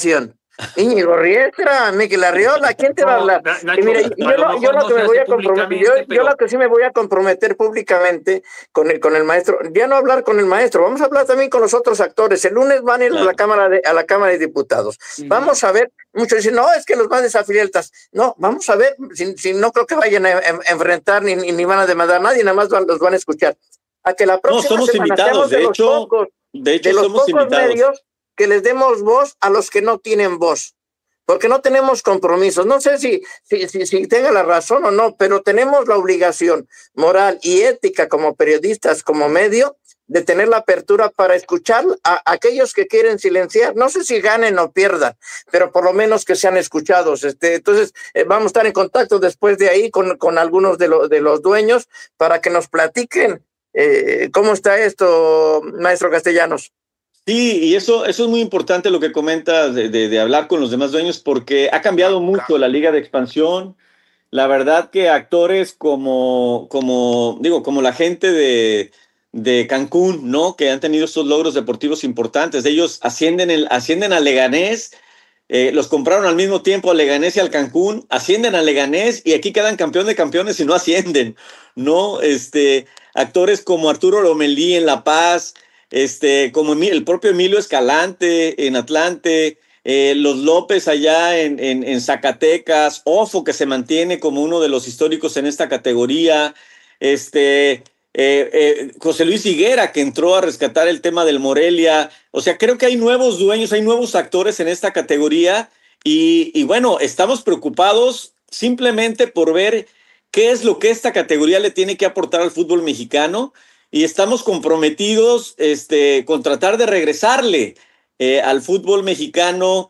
Íñigo Riestra, Miguel Arriola, ¿quién te va a hablar? No, Nacho, y mira, yo, a lo lo, mejor yo lo no que se me voy hace a comprometer, yo, públicamente, yo pero- lo que sí me voy a comprometer públicamente con el, con el maestro, ya no hablar con el maestro, vamos a hablar también con los otros actores. El lunes van a ir a la Cámara de, a la Cámara de Diputados. Vamos a ver, muchos dicen, no, es que los van a desafiliatas. No, vamos a ver, si, si no creo que vayan a, a, a enfrentar ni, ni van a demandar a nadie, nada más van, los van a escuchar. A que la próxima No, somos semana invitados, seamos de, de los hecho, pocos, de hecho de los somos pocos invitados. medios que les demos voz a los que no tienen voz, porque no tenemos compromisos. No sé si, si, si, si tenga la razón o no, pero tenemos la obligación moral y ética como periodistas, como medio, de tener la apertura para escuchar a aquellos que quieren silenciar. No sé si ganen o pierdan, pero por lo menos que sean escuchados. Este, entonces, eh, vamos a estar en contacto después de ahí con, con algunos de, lo, de los dueños para que nos platiquen eh, cómo está esto, maestro Castellanos. Sí, y eso, eso es muy importante lo que comentas de, de, de hablar con los demás dueños, porque ha cambiado mucho la Liga de Expansión. La verdad que actores como, como digo, como la gente de, de Cancún, ¿no? Que han tenido estos logros deportivos importantes. Ellos ascienden, el, ascienden a Leganés, eh, los compraron al mismo tiempo a Leganés y al Cancún, ascienden a Leganés y aquí quedan campeón de campeones y no ascienden, ¿no? Este, actores como Arturo Lomelí en La Paz, este, como el propio Emilio Escalante en Atlante, eh, los López allá en, en, en Zacatecas, Ofo, que se mantiene como uno de los históricos en esta categoría, este, eh, eh, José Luis Higuera, que entró a rescatar el tema del Morelia. O sea, creo que hay nuevos dueños, hay nuevos actores en esta categoría y, y bueno, estamos preocupados simplemente por ver qué es lo que esta categoría le tiene que aportar al fútbol mexicano. Y estamos comprometidos este, con tratar de regresarle eh, al fútbol mexicano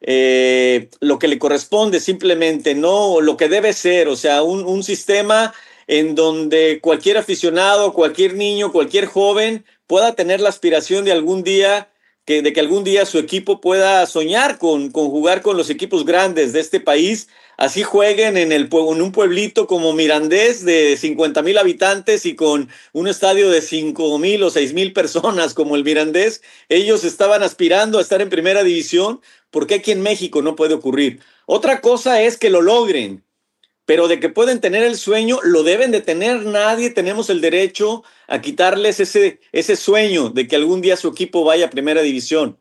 eh, lo que le corresponde simplemente, no lo que debe ser, o sea, un, un sistema en donde cualquier aficionado, cualquier niño, cualquier joven pueda tener la aspiración de algún día, que, de que algún día su equipo pueda soñar con, con jugar con los equipos grandes de este país. Así jueguen en, el, en un pueblito como Mirandés de cincuenta mil habitantes y con un estadio de cinco mil o seis mil personas como el Mirandés. Ellos estaban aspirando a estar en primera división, porque aquí en México no puede ocurrir. Otra cosa es que lo logren, pero de que pueden tener el sueño, lo deben de tener. Nadie tenemos el derecho a quitarles ese, ese sueño de que algún día su equipo vaya a primera división.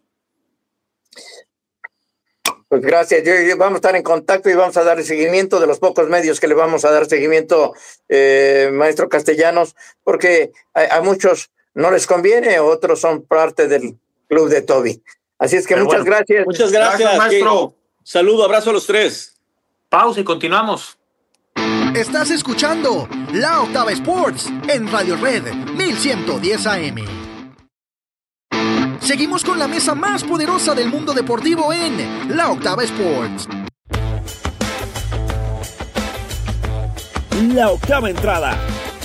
Pues gracias, yo, yo, vamos a estar en contacto y vamos a dar seguimiento de los pocos medios que le vamos a dar seguimiento, eh, maestro Castellanos, porque a, a muchos no les conviene, otros son parte del club de Toby. Así es que Pero muchas bueno, gracias. Muchas gracias, Gracias, maestro. Que, saludo, abrazo a los tres. Pausa y continuamos. Estás escuchando La Octava Sports en Radio Red mil ciento diez A M. Seguimos con la mesa más poderosa del mundo deportivo en La Octava Sports. La octava entrada.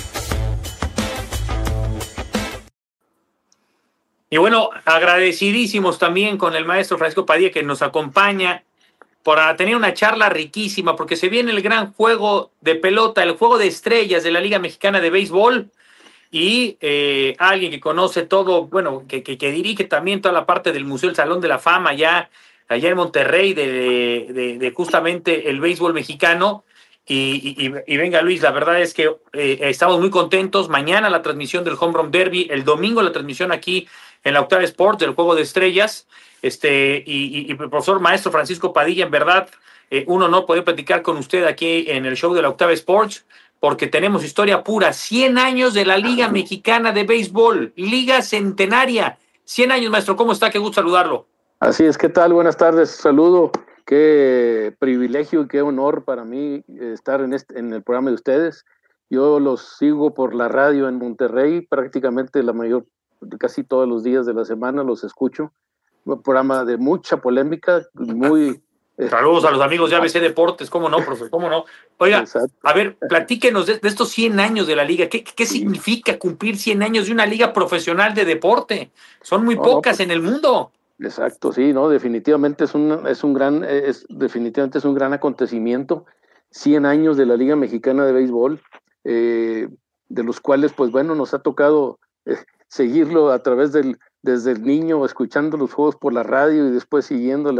Y bueno, agradecidísimos también con el maestro Francisco Padilla que nos acompaña para tener una charla riquísima, porque se viene el gran juego de pelota, el juego de estrellas de la Liga Mexicana de Béisbol. Y eh, alguien que conoce todo, bueno, que, que, que dirige también toda la parte del Museo del Salón de la Fama allá, allá en Monterrey, de, de, de, de justamente el béisbol mexicano. Y, y, y venga, Luis, la verdad es que eh, estamos muy contentos. Mañana la transmisión del Home Run Derby, el domingo la transmisión aquí en la Octava Sports del Juego de Estrellas. Este, y, y, y profesor maestro Francisco Padilla, en verdad, eh, un honor poder platicar con usted aquí en el show de la Octava Sports, porque tenemos historia pura. cien años de la Liga Mexicana de Béisbol, Liga Centenaria. cien años, maestro, ¿cómo está? Qué gusto saludarlo. Así es, ¿qué tal? Buenas tardes, saludo. Qué privilegio y qué honor para mí estar en, este, en el programa de ustedes. Yo los sigo por la radio en Monterrey, prácticamente la mayor, casi todos los días de la semana los escucho. Un programa de mucha polémica, muy... Saludos a los amigos de A B C Deportes, ¿cómo no, profesor? ¿Cómo no? Oiga, exacto. A ver, platíquenos de, de estos cien años de la liga. ¿Qué, ¿Qué significa cumplir cien años de una liga profesional de deporte? Son muy no, pocas no, pues, en el mundo. Exacto, sí, no, definitivamente es un, es un gran, es, definitivamente es un gran acontecimiento. cien años de la Liga Mexicana de Béisbol, eh, de los cuales, pues bueno, nos ha tocado eh, seguirlo a través del, desde el niño, escuchando los juegos por la radio y después siguiéndola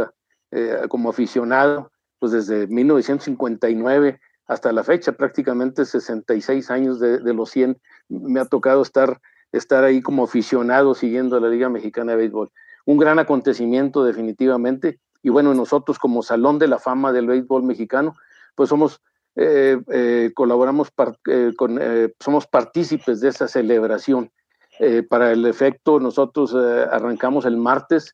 eh, como aficionado, pues desde mil novecientos cincuenta y nueve hasta la fecha, prácticamente sesenta y seis años de, de los cien, me ha tocado estar, estar ahí como aficionado siguiendo a la Liga Mexicana de Béisbol. Un gran acontecimiento definitivamente, y bueno, nosotros como Salón de la Fama del Béisbol Mexicano, pues somos, eh, eh, colaboramos, par, eh, con, eh, somos partícipes de esa celebración. Eh, para el efecto, nosotros eh, arrancamos el martes,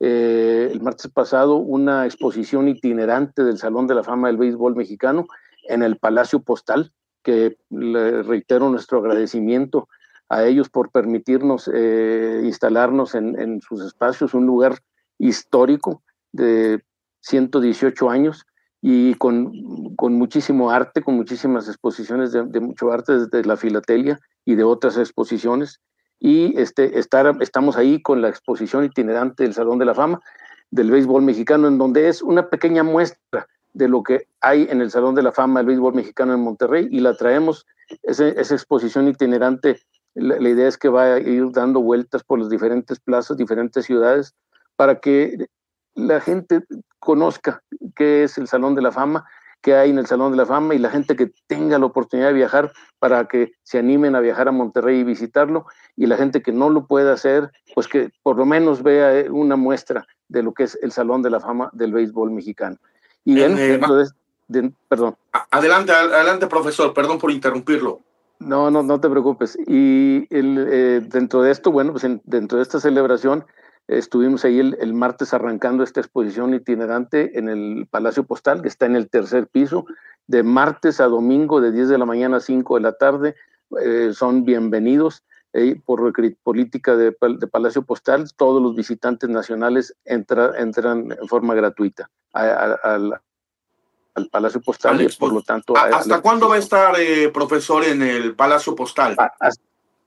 eh, el martes pasado, una exposición itinerante del Salón de la Fama del Béisbol Mexicano en el Palacio Postal, que le reitero nuestro agradecimiento a ellos por permitirnos eh, instalarnos en, en sus espacios, un lugar histórico de ciento dieciocho años y con, con muchísimo arte, con muchísimas exposiciones de, de mucho arte desde la filatelia y de otras exposiciones. Y este, estar, estamos ahí con la exposición itinerante del Salón de la Fama del Béisbol Mexicano, en donde es una pequeña muestra de lo que hay en el Salón de la Fama del Béisbol Mexicano en Monterrey, y la traemos, ese, esa exposición itinerante, la, la idea es que va a ir dando vueltas por las diferentes plazas, diferentes ciudades, para que la gente conozca qué es el Salón de la Fama, qué hay en el Salón de la Fama, y la gente que tenga la oportunidad de viajar, para que se animen a viajar a Monterrey y visitarlo, y la gente que no lo pueda hacer, pues que por lo menos vea una muestra de lo que es el Salón de la Fama del Béisbol Mexicano. Y bien, eh, entonces, de, perdón. Adelante, adelante, profesor, perdón por interrumpirlo. No, no, no te preocupes. Y el, eh, dentro de esto, bueno, pues en, dentro de esta celebración, eh, estuvimos ahí el, el martes arrancando esta exposición itinerante en el Palacio Postal, que está en el tercer piso, de martes a domingo, de diez de la mañana a cinco de la tarde, eh, son bienvenidos. Eh, por política de, de Palacio Postal, todos los visitantes nacionales entra, entran en forma gratuita a, a, a, al, al Palacio Postal, y por lo tanto... A, ¿Hasta a, cuándo va a estar, eh, profesor, en el Palacio Postal? Hasta,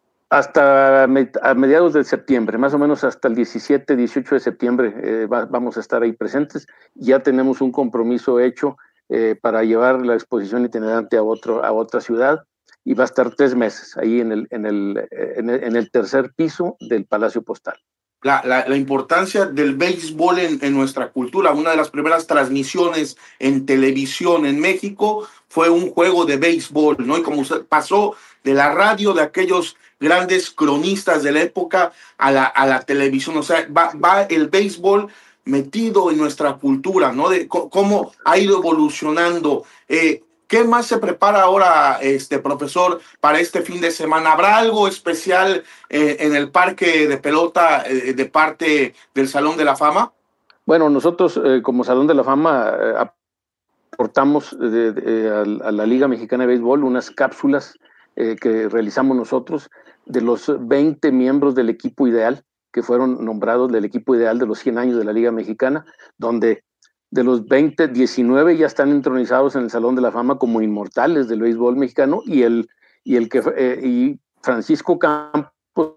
hasta a mediados de septiembre, más o menos hasta el diecisiete, dieciocho de septiembre eh, va, vamos a estar ahí presentes. Ya tenemos un compromiso hecho eh, para llevar la exposición itinerante a, otro, a otra ciudad, y va a estar tres meses ahí en el, en el, en el, en el tercer piso del Palacio Postal. La, la, la importancia del béisbol en, en nuestra cultura. Una de las primeras transmisiones en televisión en México fue un juego de béisbol, ¿no? Y como pasó de la radio de aquellos grandes cronistas de la época a la, a la televisión. O sea, va, va el béisbol metido en nuestra cultura, ¿no? De cómo ha ido evolucionando. Eh, ¿Qué más se prepara ahora, este profesor, para este fin de semana? ¿Habrá algo especial eh, en el parque de pelota eh, de parte del Salón de la Fama? Bueno, nosotros eh, como Salón de la Fama eh, aportamos de, de, a, a la Liga Mexicana de Béisbol unas cápsulas eh, que realizamos nosotros de los veinte miembros del equipo ideal, que fueron nombrados del equipo ideal de los cien años de la Liga Mexicana, donde de los veinte, diecinueve ya están entronizados en el Salón de la Fama como inmortales del béisbol mexicano, y el, y el que eh, y Francisco Campos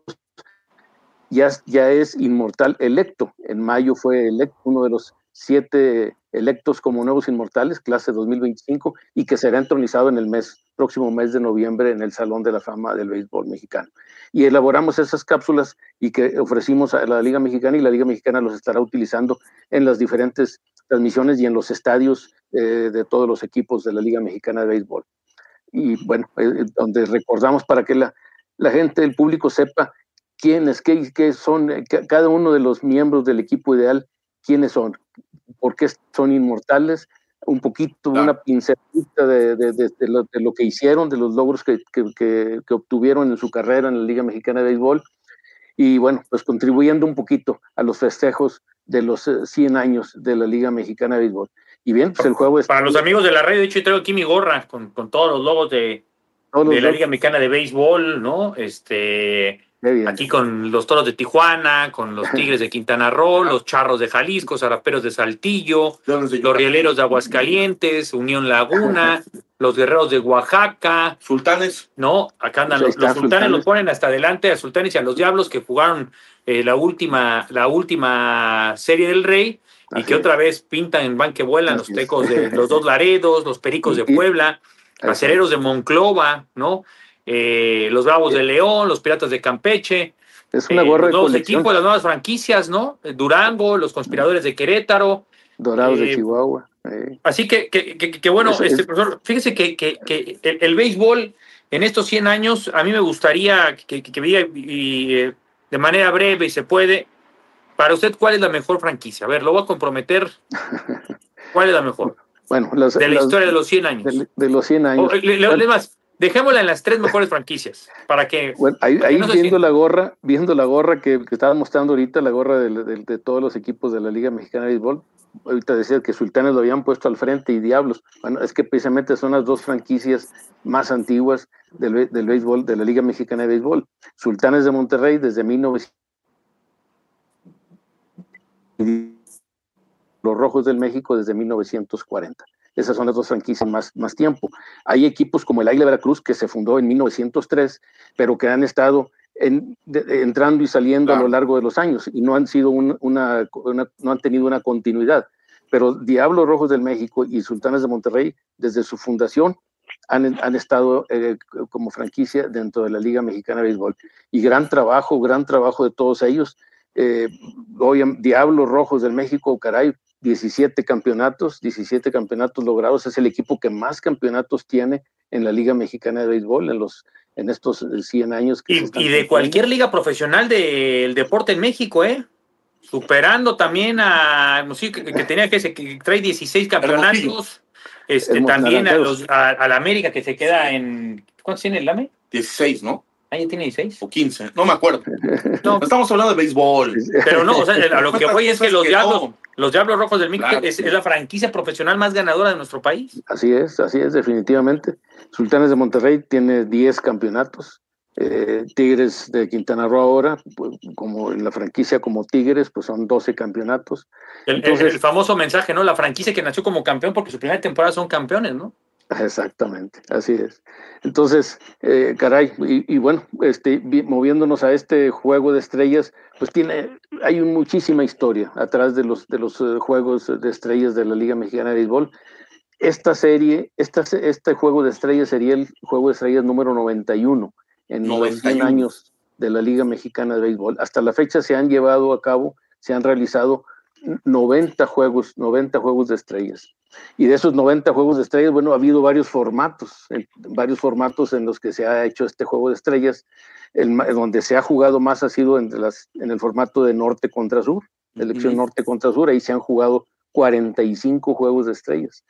ya, ya es inmortal electo. En mayo fue electo, uno de los siete electos como nuevos inmortales, clase dos mil veinticinco, y que será entronizado en el mes, próximo mes de noviembre en el Salón de la Fama del béisbol mexicano. Y elaboramos esas cápsulas y que ofrecimos a la Liga Mexicana, y la Liga Mexicana los estará utilizando en las diferentes transmisiones y en los estadios eh, de todos los equipos de la Liga Mexicana de Béisbol. Y bueno, eh, donde recordamos para que la, la gente, el público sepa quiénes, qué, qué son, qué, cada uno de los miembros del equipo ideal, quiénes son, por qué son inmortales, un poquito, claro, una pincelita de, de, de, de, lo, de lo que hicieron, de los logros que, que, que, que obtuvieron en su carrera en la Liga Mexicana de Béisbol, y bueno, pues contribuyendo un poquito a los festejos de los cien años de la Liga Mexicana de Béisbol. Y bien, pues el juego es... Para los amigos de la radio, de hecho, yo traigo aquí mi gorra con, con todos los logos de, todos de los la Liga Mexicana de Béisbol, ¿no? Este, aquí con los Toros de Tijuana, con los Tigres de Quintana Roo, los Charros de Jalisco, Zaraperos de Saltillo, los Rieleros de Aguascalientes, Unión Laguna, los Guerreros de Oaxaca, Sultanes, ¿no? Acá andan los, los Sultanes, los ponen hasta adelante a Sultanes y a los Diablos, que jugaron eh, la última la última Serie del Rey, y Así que es. Otra vez pintan en van que vuelan Así los Tecos es. de los Dos Laredos, los Pericos de Puebla, Acereros de Monclova, ¿no? Eh, los Bravos de León, los Piratas de Campeche, es una gorra eh, los nuevos de equipos, las nuevas franquicias, ¿no? Durango, los Conspiradores de Querétaro, Dorados Eh, de Chihuahua. Eh. Así que, que, que, que bueno, Es- es- este profesor, fíjese que, que, que el, el béisbol en estos cien años, a mí me gustaría que, que, que diga y, eh, de manera breve, y se puede, para usted, ¿cuál es la mejor franquicia? A ver, lo voy a comprometer. ¿Cuál es la mejor? Bueno, las, De la las- historia de los cien años. de, de los cien años. O, le- le- Bueno, es más, dejémosla en las tres mejores franquicias, para que... bueno, ahí, para que ahí no se viendo sienta. la gorra, viendo la gorra que, que estaba mostrando ahorita, la gorra de, de- de todos los equipos de la Liga Mexicana de Béisbol, ahorita decía que Sultanes lo habían puesto al frente y Diablos. Bueno, es que precisamente son las dos franquicias más antiguas del, be- del béisbol, de la Liga Mexicana de Béisbol. Sultanes de Monterrey desde mil novecientos. Los Rojos del México desde mil novecientos cuarenta. Esas son las dos franquicias más, más tiempo. Hay equipos como el Águila Veracruz, que se fundó en mil novecientos tres, pero que han estado en, de, entrando y saliendo claro. a lo largo de los años y no han sido un, una, una, no han tenido una continuidad. Pero Diablos Rojos del México y Sultanes de Monterrey, desde su fundación, han, han estado eh, como franquicia dentro de la Liga Mexicana de Béisbol. Y gran trabajo, gran trabajo de todos ellos. Eh, hoy Diablos Rojos del México, caray, diecisiete campeonatos, diecisiete campeonatos logrados, es el equipo que más campeonatos tiene en la Liga Mexicana de Béisbol en, los, en estos cien años. Que y, se están y de cualquier liga profesional del deporte en México, ¿eh? Superando también a, no sé, que, que tenía que, se, que trae dieciséis campeonatos, este, también a, los, a, a la América que se queda en, ¿cuántos tiene el A M E? dieciséis, ¿no? ¿Ah, ya tiene dieciséis? O quince, no me acuerdo. No, estamos hablando de béisbol. Pero no, o sea, a lo que voy es que los Diablos, no. los Diablos Rojos del México Claro. es, es la franquicia profesional más ganadora de nuestro país. Así es, así es, definitivamente. Sultanes de Monterrey tiene diez campeonatos. Eh, Tigres de Quintana Roo ahora, pues, como en la franquicia como Tigres, pues son doce campeonatos. El, Entonces, el, el famoso mensaje, ¿no? La franquicia que nació como campeón porque su primera temporada son campeones, ¿no? Exactamente, así es. Entonces, eh, caray, y, y bueno, este, vi, moviéndonos a este juego de estrellas, pues tiene, hay un, muchísima historia atrás de los, de los uh, juegos de estrellas de la Liga Mexicana de Béisbol. Esta serie, esta, este juego de estrellas sería el juego de estrellas número noventa y uno en los cien años de la Liga Mexicana de Béisbol. Hasta la fecha se han llevado a cabo, se han realizado noventa juegos, noventa juegos de estrellas. Y de esos noventa juegos de estrellas, bueno, ha habido varios formatos, eh, varios formatos en los que se ha hecho este juego de estrellas. El, donde se ha jugado más ha sido en, las, en el formato de norte contra sur, elección uh-huh. norte contra sur, ahí se han jugado cuarenta y cinco juegos de estrellas.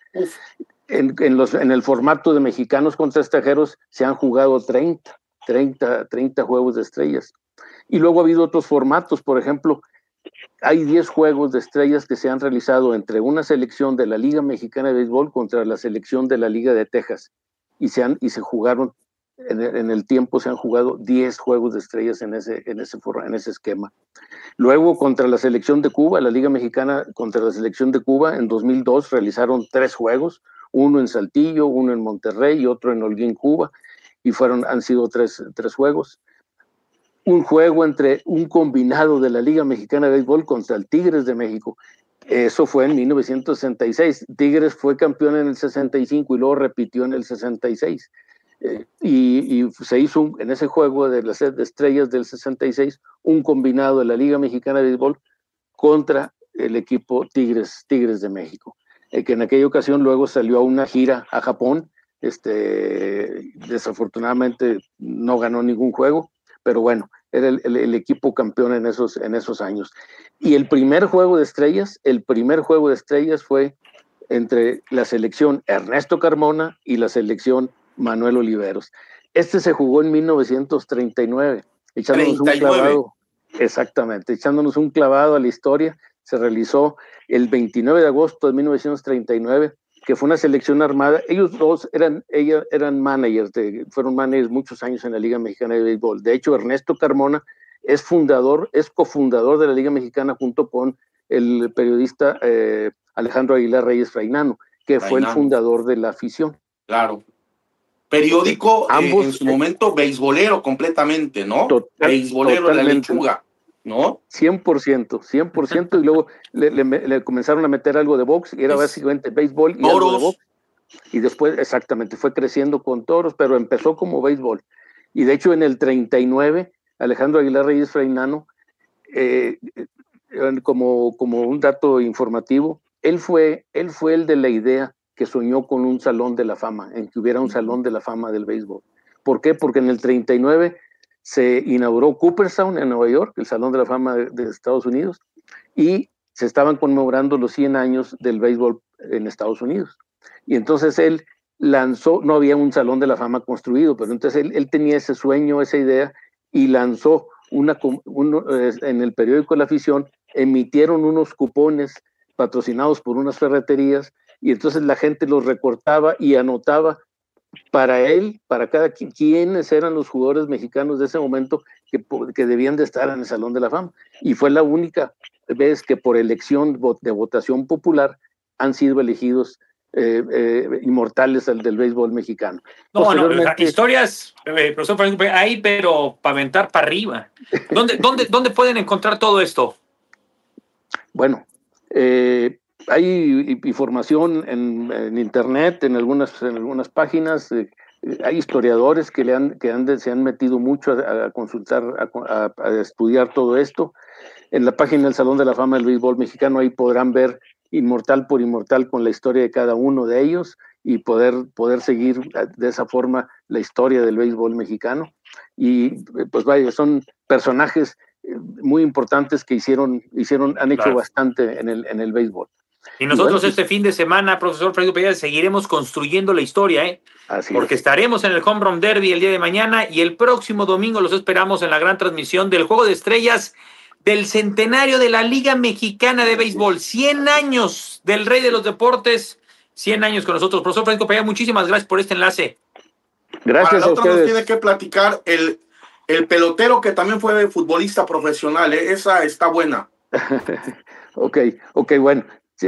En, en, los, en el formato de mexicanos contra extranjeros se han jugado treinta, treinta, treinta juegos de estrellas. Y luego ha habido otros formatos, por ejemplo, hay diez juegos de estrellas que se han realizado entre una selección de la Liga Mexicana de Béisbol contra la selección de la Liga de Texas. Y se, han, y se jugaron, en el, en el tiempo se han jugado diez juegos de estrellas en ese, en, ese, en ese esquema. Luego contra la selección de Cuba, la Liga Mexicana contra la selección de Cuba, en dos mil dos realizaron tres juegos, uno en Saltillo, uno en Monterrey y otro en Holguín, Cuba. Y fueron, han sido tres, tres juegos. Un juego entre un combinado de la Liga Mexicana de Béisbol contra el Tigres de México. Eso fue en mil novecientos sesenta y seis. Tigres fue campeón en el sesenta y cinco y luego repitió en el sesenta y seis. Eh, y, y se hizo un, en ese juego de las de estrellas del sesenta y seis un combinado de la Liga Mexicana de Béisbol contra el equipo Tigres, Tigres de México. Eh, que en aquella ocasión luego salió a una gira a Japón. Este, desafortunadamente no ganó ningún juego, pero bueno, era el, el, el equipo campeón en esos, en esos años. Y el primer juego de estrellas, el primer juego de estrellas fue entre la selección Ernesto Carmona y la selección Manuel Oliveros. Este se jugó en mil novecientos treinta y nueve, echándonos treinta y nueve. Un clavado, exactamente, echándonos un clavado a la historia. Se realizó el veintinueve de agosto de mil novecientos treinta y nueve, que fue una selección armada. Ellos dos eran, ellos eran managers, de, fueron managers muchos años en la Liga Mexicana de Béisbol. De hecho, Ernesto Carmona es fundador, es cofundador de la Liga Mexicana junto con el periodista eh, Alejandro Aguilar Reyes Frainano, que Frainano. fue el fundador de La Afición. Claro. Periódico Ambos, eh, en su momento beisbolero completamente, ¿no? Total, beisbolero de la lechuga, ¿no? cien por ciento, cien por ciento, y luego le, le, le comenzaron a meter algo de box, y era es, básicamente béisbol y toros. algo de box. Y después, exactamente, fue creciendo con toros, pero empezó como béisbol. Y de hecho, en el treinta y nueve, Alejandro Aguilar Reyes Frainano, eh, como, como un dato informativo, él fue, él fue el de la idea que soñó con un salón de la fama, en que hubiera un salón de la fama del béisbol. ¿Por qué? Porque en el treinta y nueve se inauguró Cooperstown en Nueva York, el salón de la fama de, de Estados Unidos, y se estaban conmemorando los cien años del béisbol en Estados Unidos. Y entonces él lanzó, no había un salón de la fama construido, pero entonces él, él tenía ese sueño, esa idea, y lanzó una, uno, en el periódico La Afición, emitieron unos cupones patrocinados por unas ferreterías, y entonces la gente los recortaba y anotaba para él, para cada quien, quiénes eran los jugadores mexicanos de ese momento que, que debían de estar en el Salón de la Fama. Y fue la única vez que por elección de votación popular han sido elegidos eh, eh, inmortales del, del béisbol mexicano. No, Posteriormente, no, historias, eh, profesor Francisco, ahí, pero para aventar para arriba. ¿Dónde, dónde, ¿Dónde pueden encontrar todo esto? Bueno, eh, hay información en, en internet, en algunas, en algunas páginas, eh, hay historiadores que, le han, que han, se han metido mucho a, a consultar, a, a, a estudiar todo esto. En la página del Salón de la Fama del Béisbol Mexicano, ahí podrán ver inmortal por inmortal con la historia de cada uno de ellos y poder, poder seguir de esa forma la historia del béisbol mexicano. Y pues vaya, son personajes muy importantes que hicieron, hicieron han hecho claro. bastante en el, en el béisbol. Y nosotros y bueno, este fin de semana, profesor Francisco Peña, seguiremos construyendo la historia, ¿eh? Así Porque es. estaremos en el Home Run Derby el día de mañana y el próximo domingo los esperamos en la gran transmisión del Juego de Estrellas del centenario de la Liga Mexicana de Béisbol. cien años del rey de los deportes, cien años con nosotros. Profesor Francisco Peña, muchísimas gracias por este enlace. Gracias a ustedes. Nos tiene que platicar el, el pelotero que también fue futbolista profesional, ¿eh? Esa está buena. ok, ok, bueno.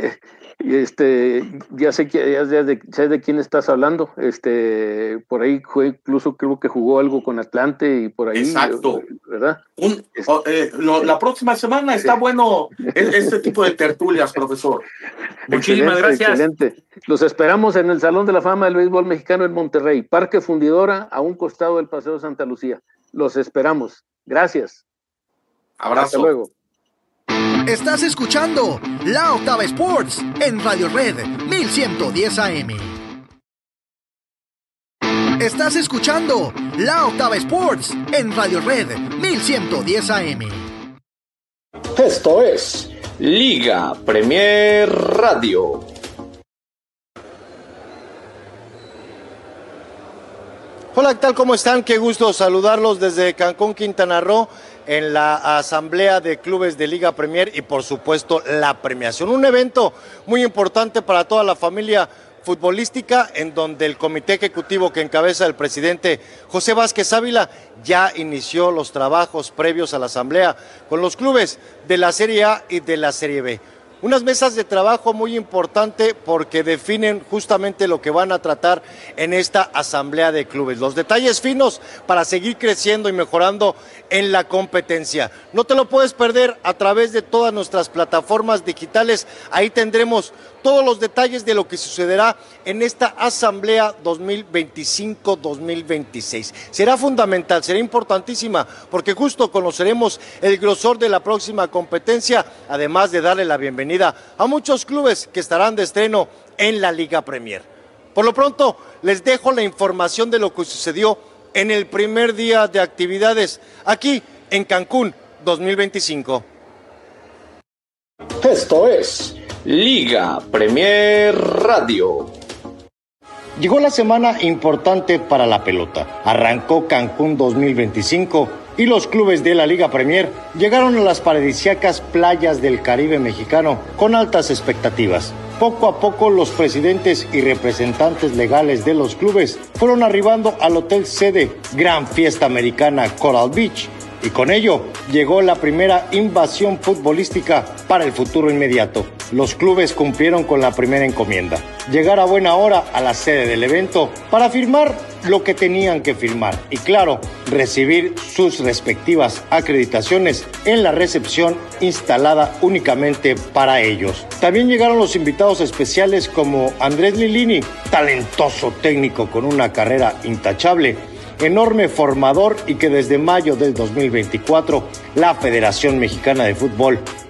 Este, ya sé que ya de, sé de quién estás hablando. Este, por ahí fue, incluso creo que jugó algo con Atlante y por ahí. Exacto, ¿verdad? Un, eh, no, la próxima semana está bueno este tipo de tertulias, profesor. Muchísimas gracias. Excelente. Los esperamos en el Salón de la Fama del Béisbol Mexicano en Monterrey, Parque Fundidora, a un costado del Paseo Santa Lucía. Los esperamos. Gracias. Abrazo. Hasta luego. Estás escuchando La Octava Sports en Radio Red mil ciento diez A M. Estás escuchando La Octava Sports en Radio Red mil ciento diez A M. Esto es Liga Premier Radio. Hola, ¿qué tal? ¿Cómo están? Qué gusto saludarlos desde Cancún, Quintana Roo, en la Asamblea de Clubes de Liga Premier y por supuesto la premiación. Un evento muy importante para toda la familia futbolística en donde el comité ejecutivo que encabeza el presidente José Vázquez Ávila ya inició los trabajos previos a la asamblea con los clubes de la Serie A y de la Serie B. Unas mesas de trabajo muy importante porque definen justamente lo que van a tratar en esta asamblea de clubes. Los detalles finos para seguir creciendo y mejorando en la competencia. No te lo puedes perder a través de todas nuestras plataformas digitales. Ahí tendremos todos los detalles de lo que sucederá en esta asamblea dos mil veinticinco dos mil veintiséis. Será fundamental, será importantísima, porque justo conoceremos el grosor de la próxima competencia, además de darle la bienvenida a muchos clubes que estarán de estreno en la Liga Premier. Por lo pronto, les dejo la información de lo que sucedió en el primer día de actividades aquí en Cancún dos mil veinticinco. Esto es Liga Premier Radio. Llegó la semana importante para la pelota. Arrancó Cancún dos mil veinticinco y los clubes de la Liga Premier llegaron a las paradisíacas playas del Caribe mexicano con altas expectativas. Poco a poco los presidentes y representantes legales de los clubes fueron arribando al hotel sede Gran Fiesta Americana Coral Beach. Y con ello llegó la primera invasión futbolística para el futuro inmediato. Los clubes cumplieron con la primera encomienda: llegar a buena hora a la sede del evento para firmar lo que tenían que firmar y, claro, recibir sus respectivas acreditaciones en la recepción instalada únicamente para ellos. También llegaron los invitados especiales como Andrés Lilini, talentoso técnico con una carrera intachable, enorme formador y que desde mayo del dos mil veinticuatro la Federación Mexicana de Fútbol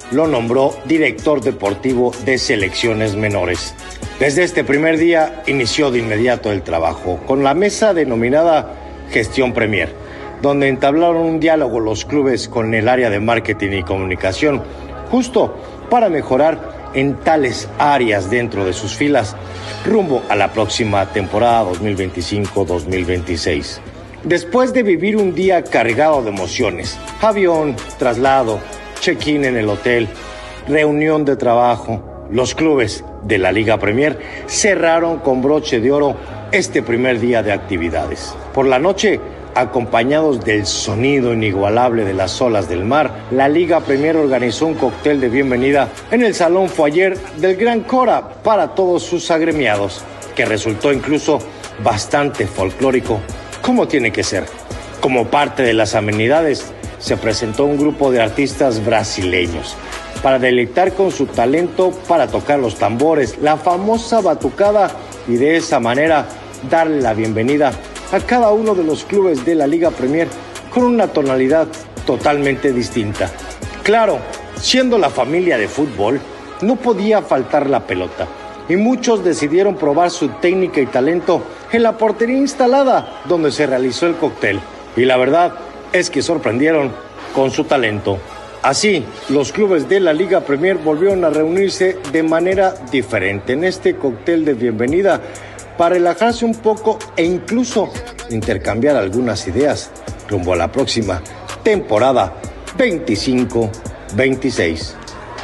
lo nombró director deportivo de selecciones menores. Desde este primer día inició de inmediato el trabajo con la mesa denominada Gestión Premier, donde entablaron un diálogo los clubes con el área de marketing y comunicación, justo para mejorar en tales áreas dentro de sus filas, rumbo a la próxima temporada dos mil veinticinco dos mil veintiséis. Después de vivir un día cargado de emociones, avión, traslado, check-in en el hotel, reunión de trabajo, los clubes de la Liga Premier cerraron con broche de oro este primer día de actividades. Por la noche, acompañados del sonido inigualable de las olas del mar, la Liga Premier organizó un cóctel de bienvenida en el Salón Foyer del Gran Cora para todos sus agremiados, que resultó incluso bastante folclórico, como tiene que ser. Como parte de las amenidades, se presentó un grupo de artistas brasileños para deleitar con su talento para tocar los tambores, la famosa batucada, y de esa manera darle la bienvenida a cada uno de los clubes de la Liga Premier con una tonalidad totalmente distinta. Claro, siendo la familia de fútbol, no podía faltar la pelota, y muchos decidieron probar su técnica y talento en la portería instalada donde se realizó el cóctel. Y la verdad es que sorprendieron con su talento. Así, los clubes de la Liga Premier volvieron a reunirse de manera diferente en este cóctel de bienvenida para relajarse un poco e incluso intercambiar algunas ideas rumbo a la próxima temporada veinticinco veintiséis.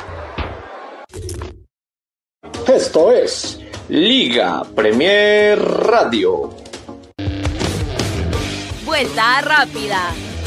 Esto es Liga Premier Radio. Vuelta rápida.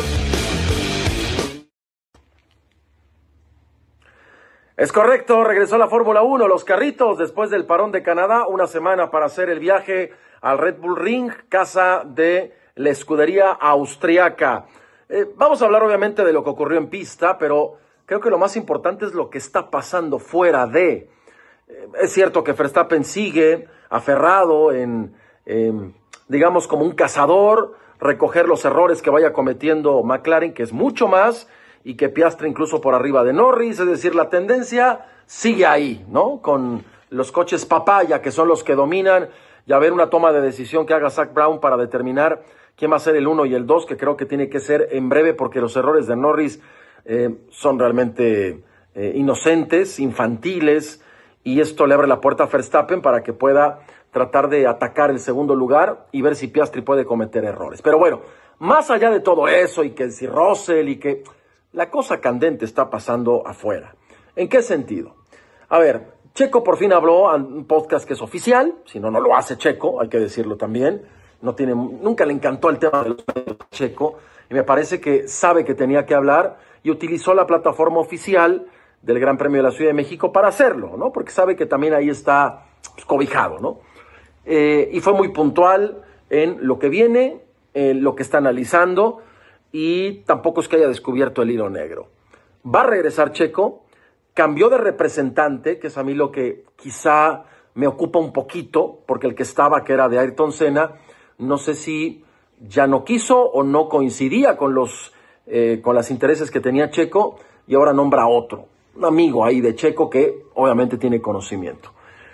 Es correcto, regresó la Fórmula uno, los carritos, después del parón de Canadá, una semana para hacer el viaje al Red Bull Ring, casa de la escudería austriaca. Eh, vamos a hablar obviamente de lo que ocurrió en pista, pero creo que lo más importante es lo que está pasando fuera de. Eh, es cierto que Verstappen sigue aferrado en, eh, digamos, como un cazador, recoger los errores que vaya cometiendo McLaren, que es mucho más, y que Piastri incluso por arriba de Norris, es decir, la tendencia sigue ahí, ¿no? Con los coches papaya, que son los que dominan, y a ver una toma de decisión que haga Zak Brown para determinar quién va a ser el uno y el dos, que creo que tiene que ser en breve, porque los errores de Norris eh, son realmente eh, inocentes, infantiles, y esto le abre la puerta a Verstappen para que pueda tratar de atacar el segundo lugar y ver si Piastri puede cometer errores. Pero bueno, más allá de todo eso, y que si Russell y que... la cosa candente está pasando afuera. ¿En qué sentido? A ver, Checo por fin habló en un podcast que es oficial, si no, no lo hace Checo, hay que decirlo también. No tiene, nunca le encantó el tema de los medios de Checo, y me parece que sabe que tenía que hablar y utilizó la plataforma oficial del Gran Premio de la Ciudad de México para hacerlo, ¿no? Porque sabe que también ahí está pues, cobijado, ¿no? Eh, y fue muy puntual en lo que viene, en lo que está analizando, y tampoco es que haya descubierto el hilo negro. Va a regresar Checo, cambió de representante, que es a mí lo que quizá me ocupa un poquito, porque el que estaba, que era de Ayrton Senna, no sé si ya no quiso o no coincidía con los eh, con los intereses que tenía Checo, y ahora nombra a otro, un amigo ahí de Checo que obviamente tiene conocimiento.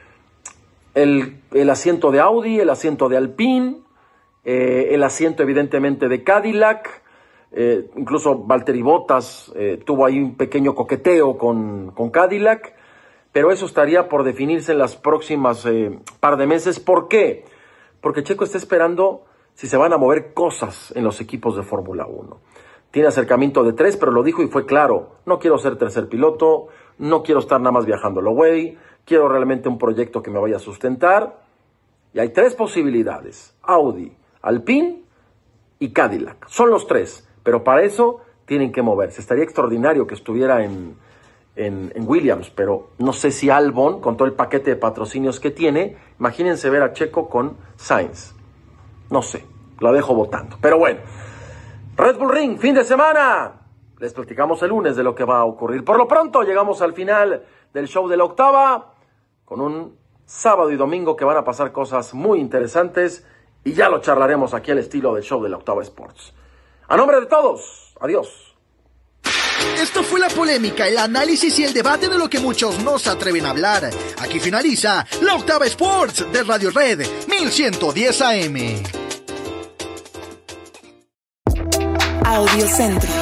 El, el asiento de Audi, el asiento de Alpine, eh, el asiento evidentemente de Cadillac. Eh, incluso Valtteri Bottas eh, tuvo ahí un pequeño coqueteo con, con Cadillac, pero eso estaría por definirse en las próximas eh, par de meses. ¿Por qué? Porque Checo está esperando si se van a mover cosas en los equipos de Fórmula uno. Tiene acercamiento de tres, pero lo dijo y fue claro: no quiero ser tercer piloto, no quiero estar nada más viajando lo güey, quiero realmente un proyecto que me vaya a sustentar. Y hay tres posibilidades: Audi, Alpine y Cadillac. Son los tres. Pero para eso tienen que moverse. Estaría extraordinario que estuviera en, en, en Williams, pero no sé si Albon, con todo el paquete de patrocinios que tiene, imagínense ver a Checo con Sainz. No sé, la dejo votando. Pero bueno, Red Bull Ring, fin de semana. Les platicamos el lunes de lo que va a ocurrir. Por lo pronto llegamos al final del show de la octava, con un sábado y domingo que van a pasar cosas muy interesantes, y ya lo charlaremos aquí al estilo del show de la Octava Sports. A nombre de todos, adiós. Esto fue la polémica, el análisis y el debate de lo que muchos no se atreven a hablar. Aquí finaliza la Octava Sports de Radio Red mil ciento diez A M. Audio Centro.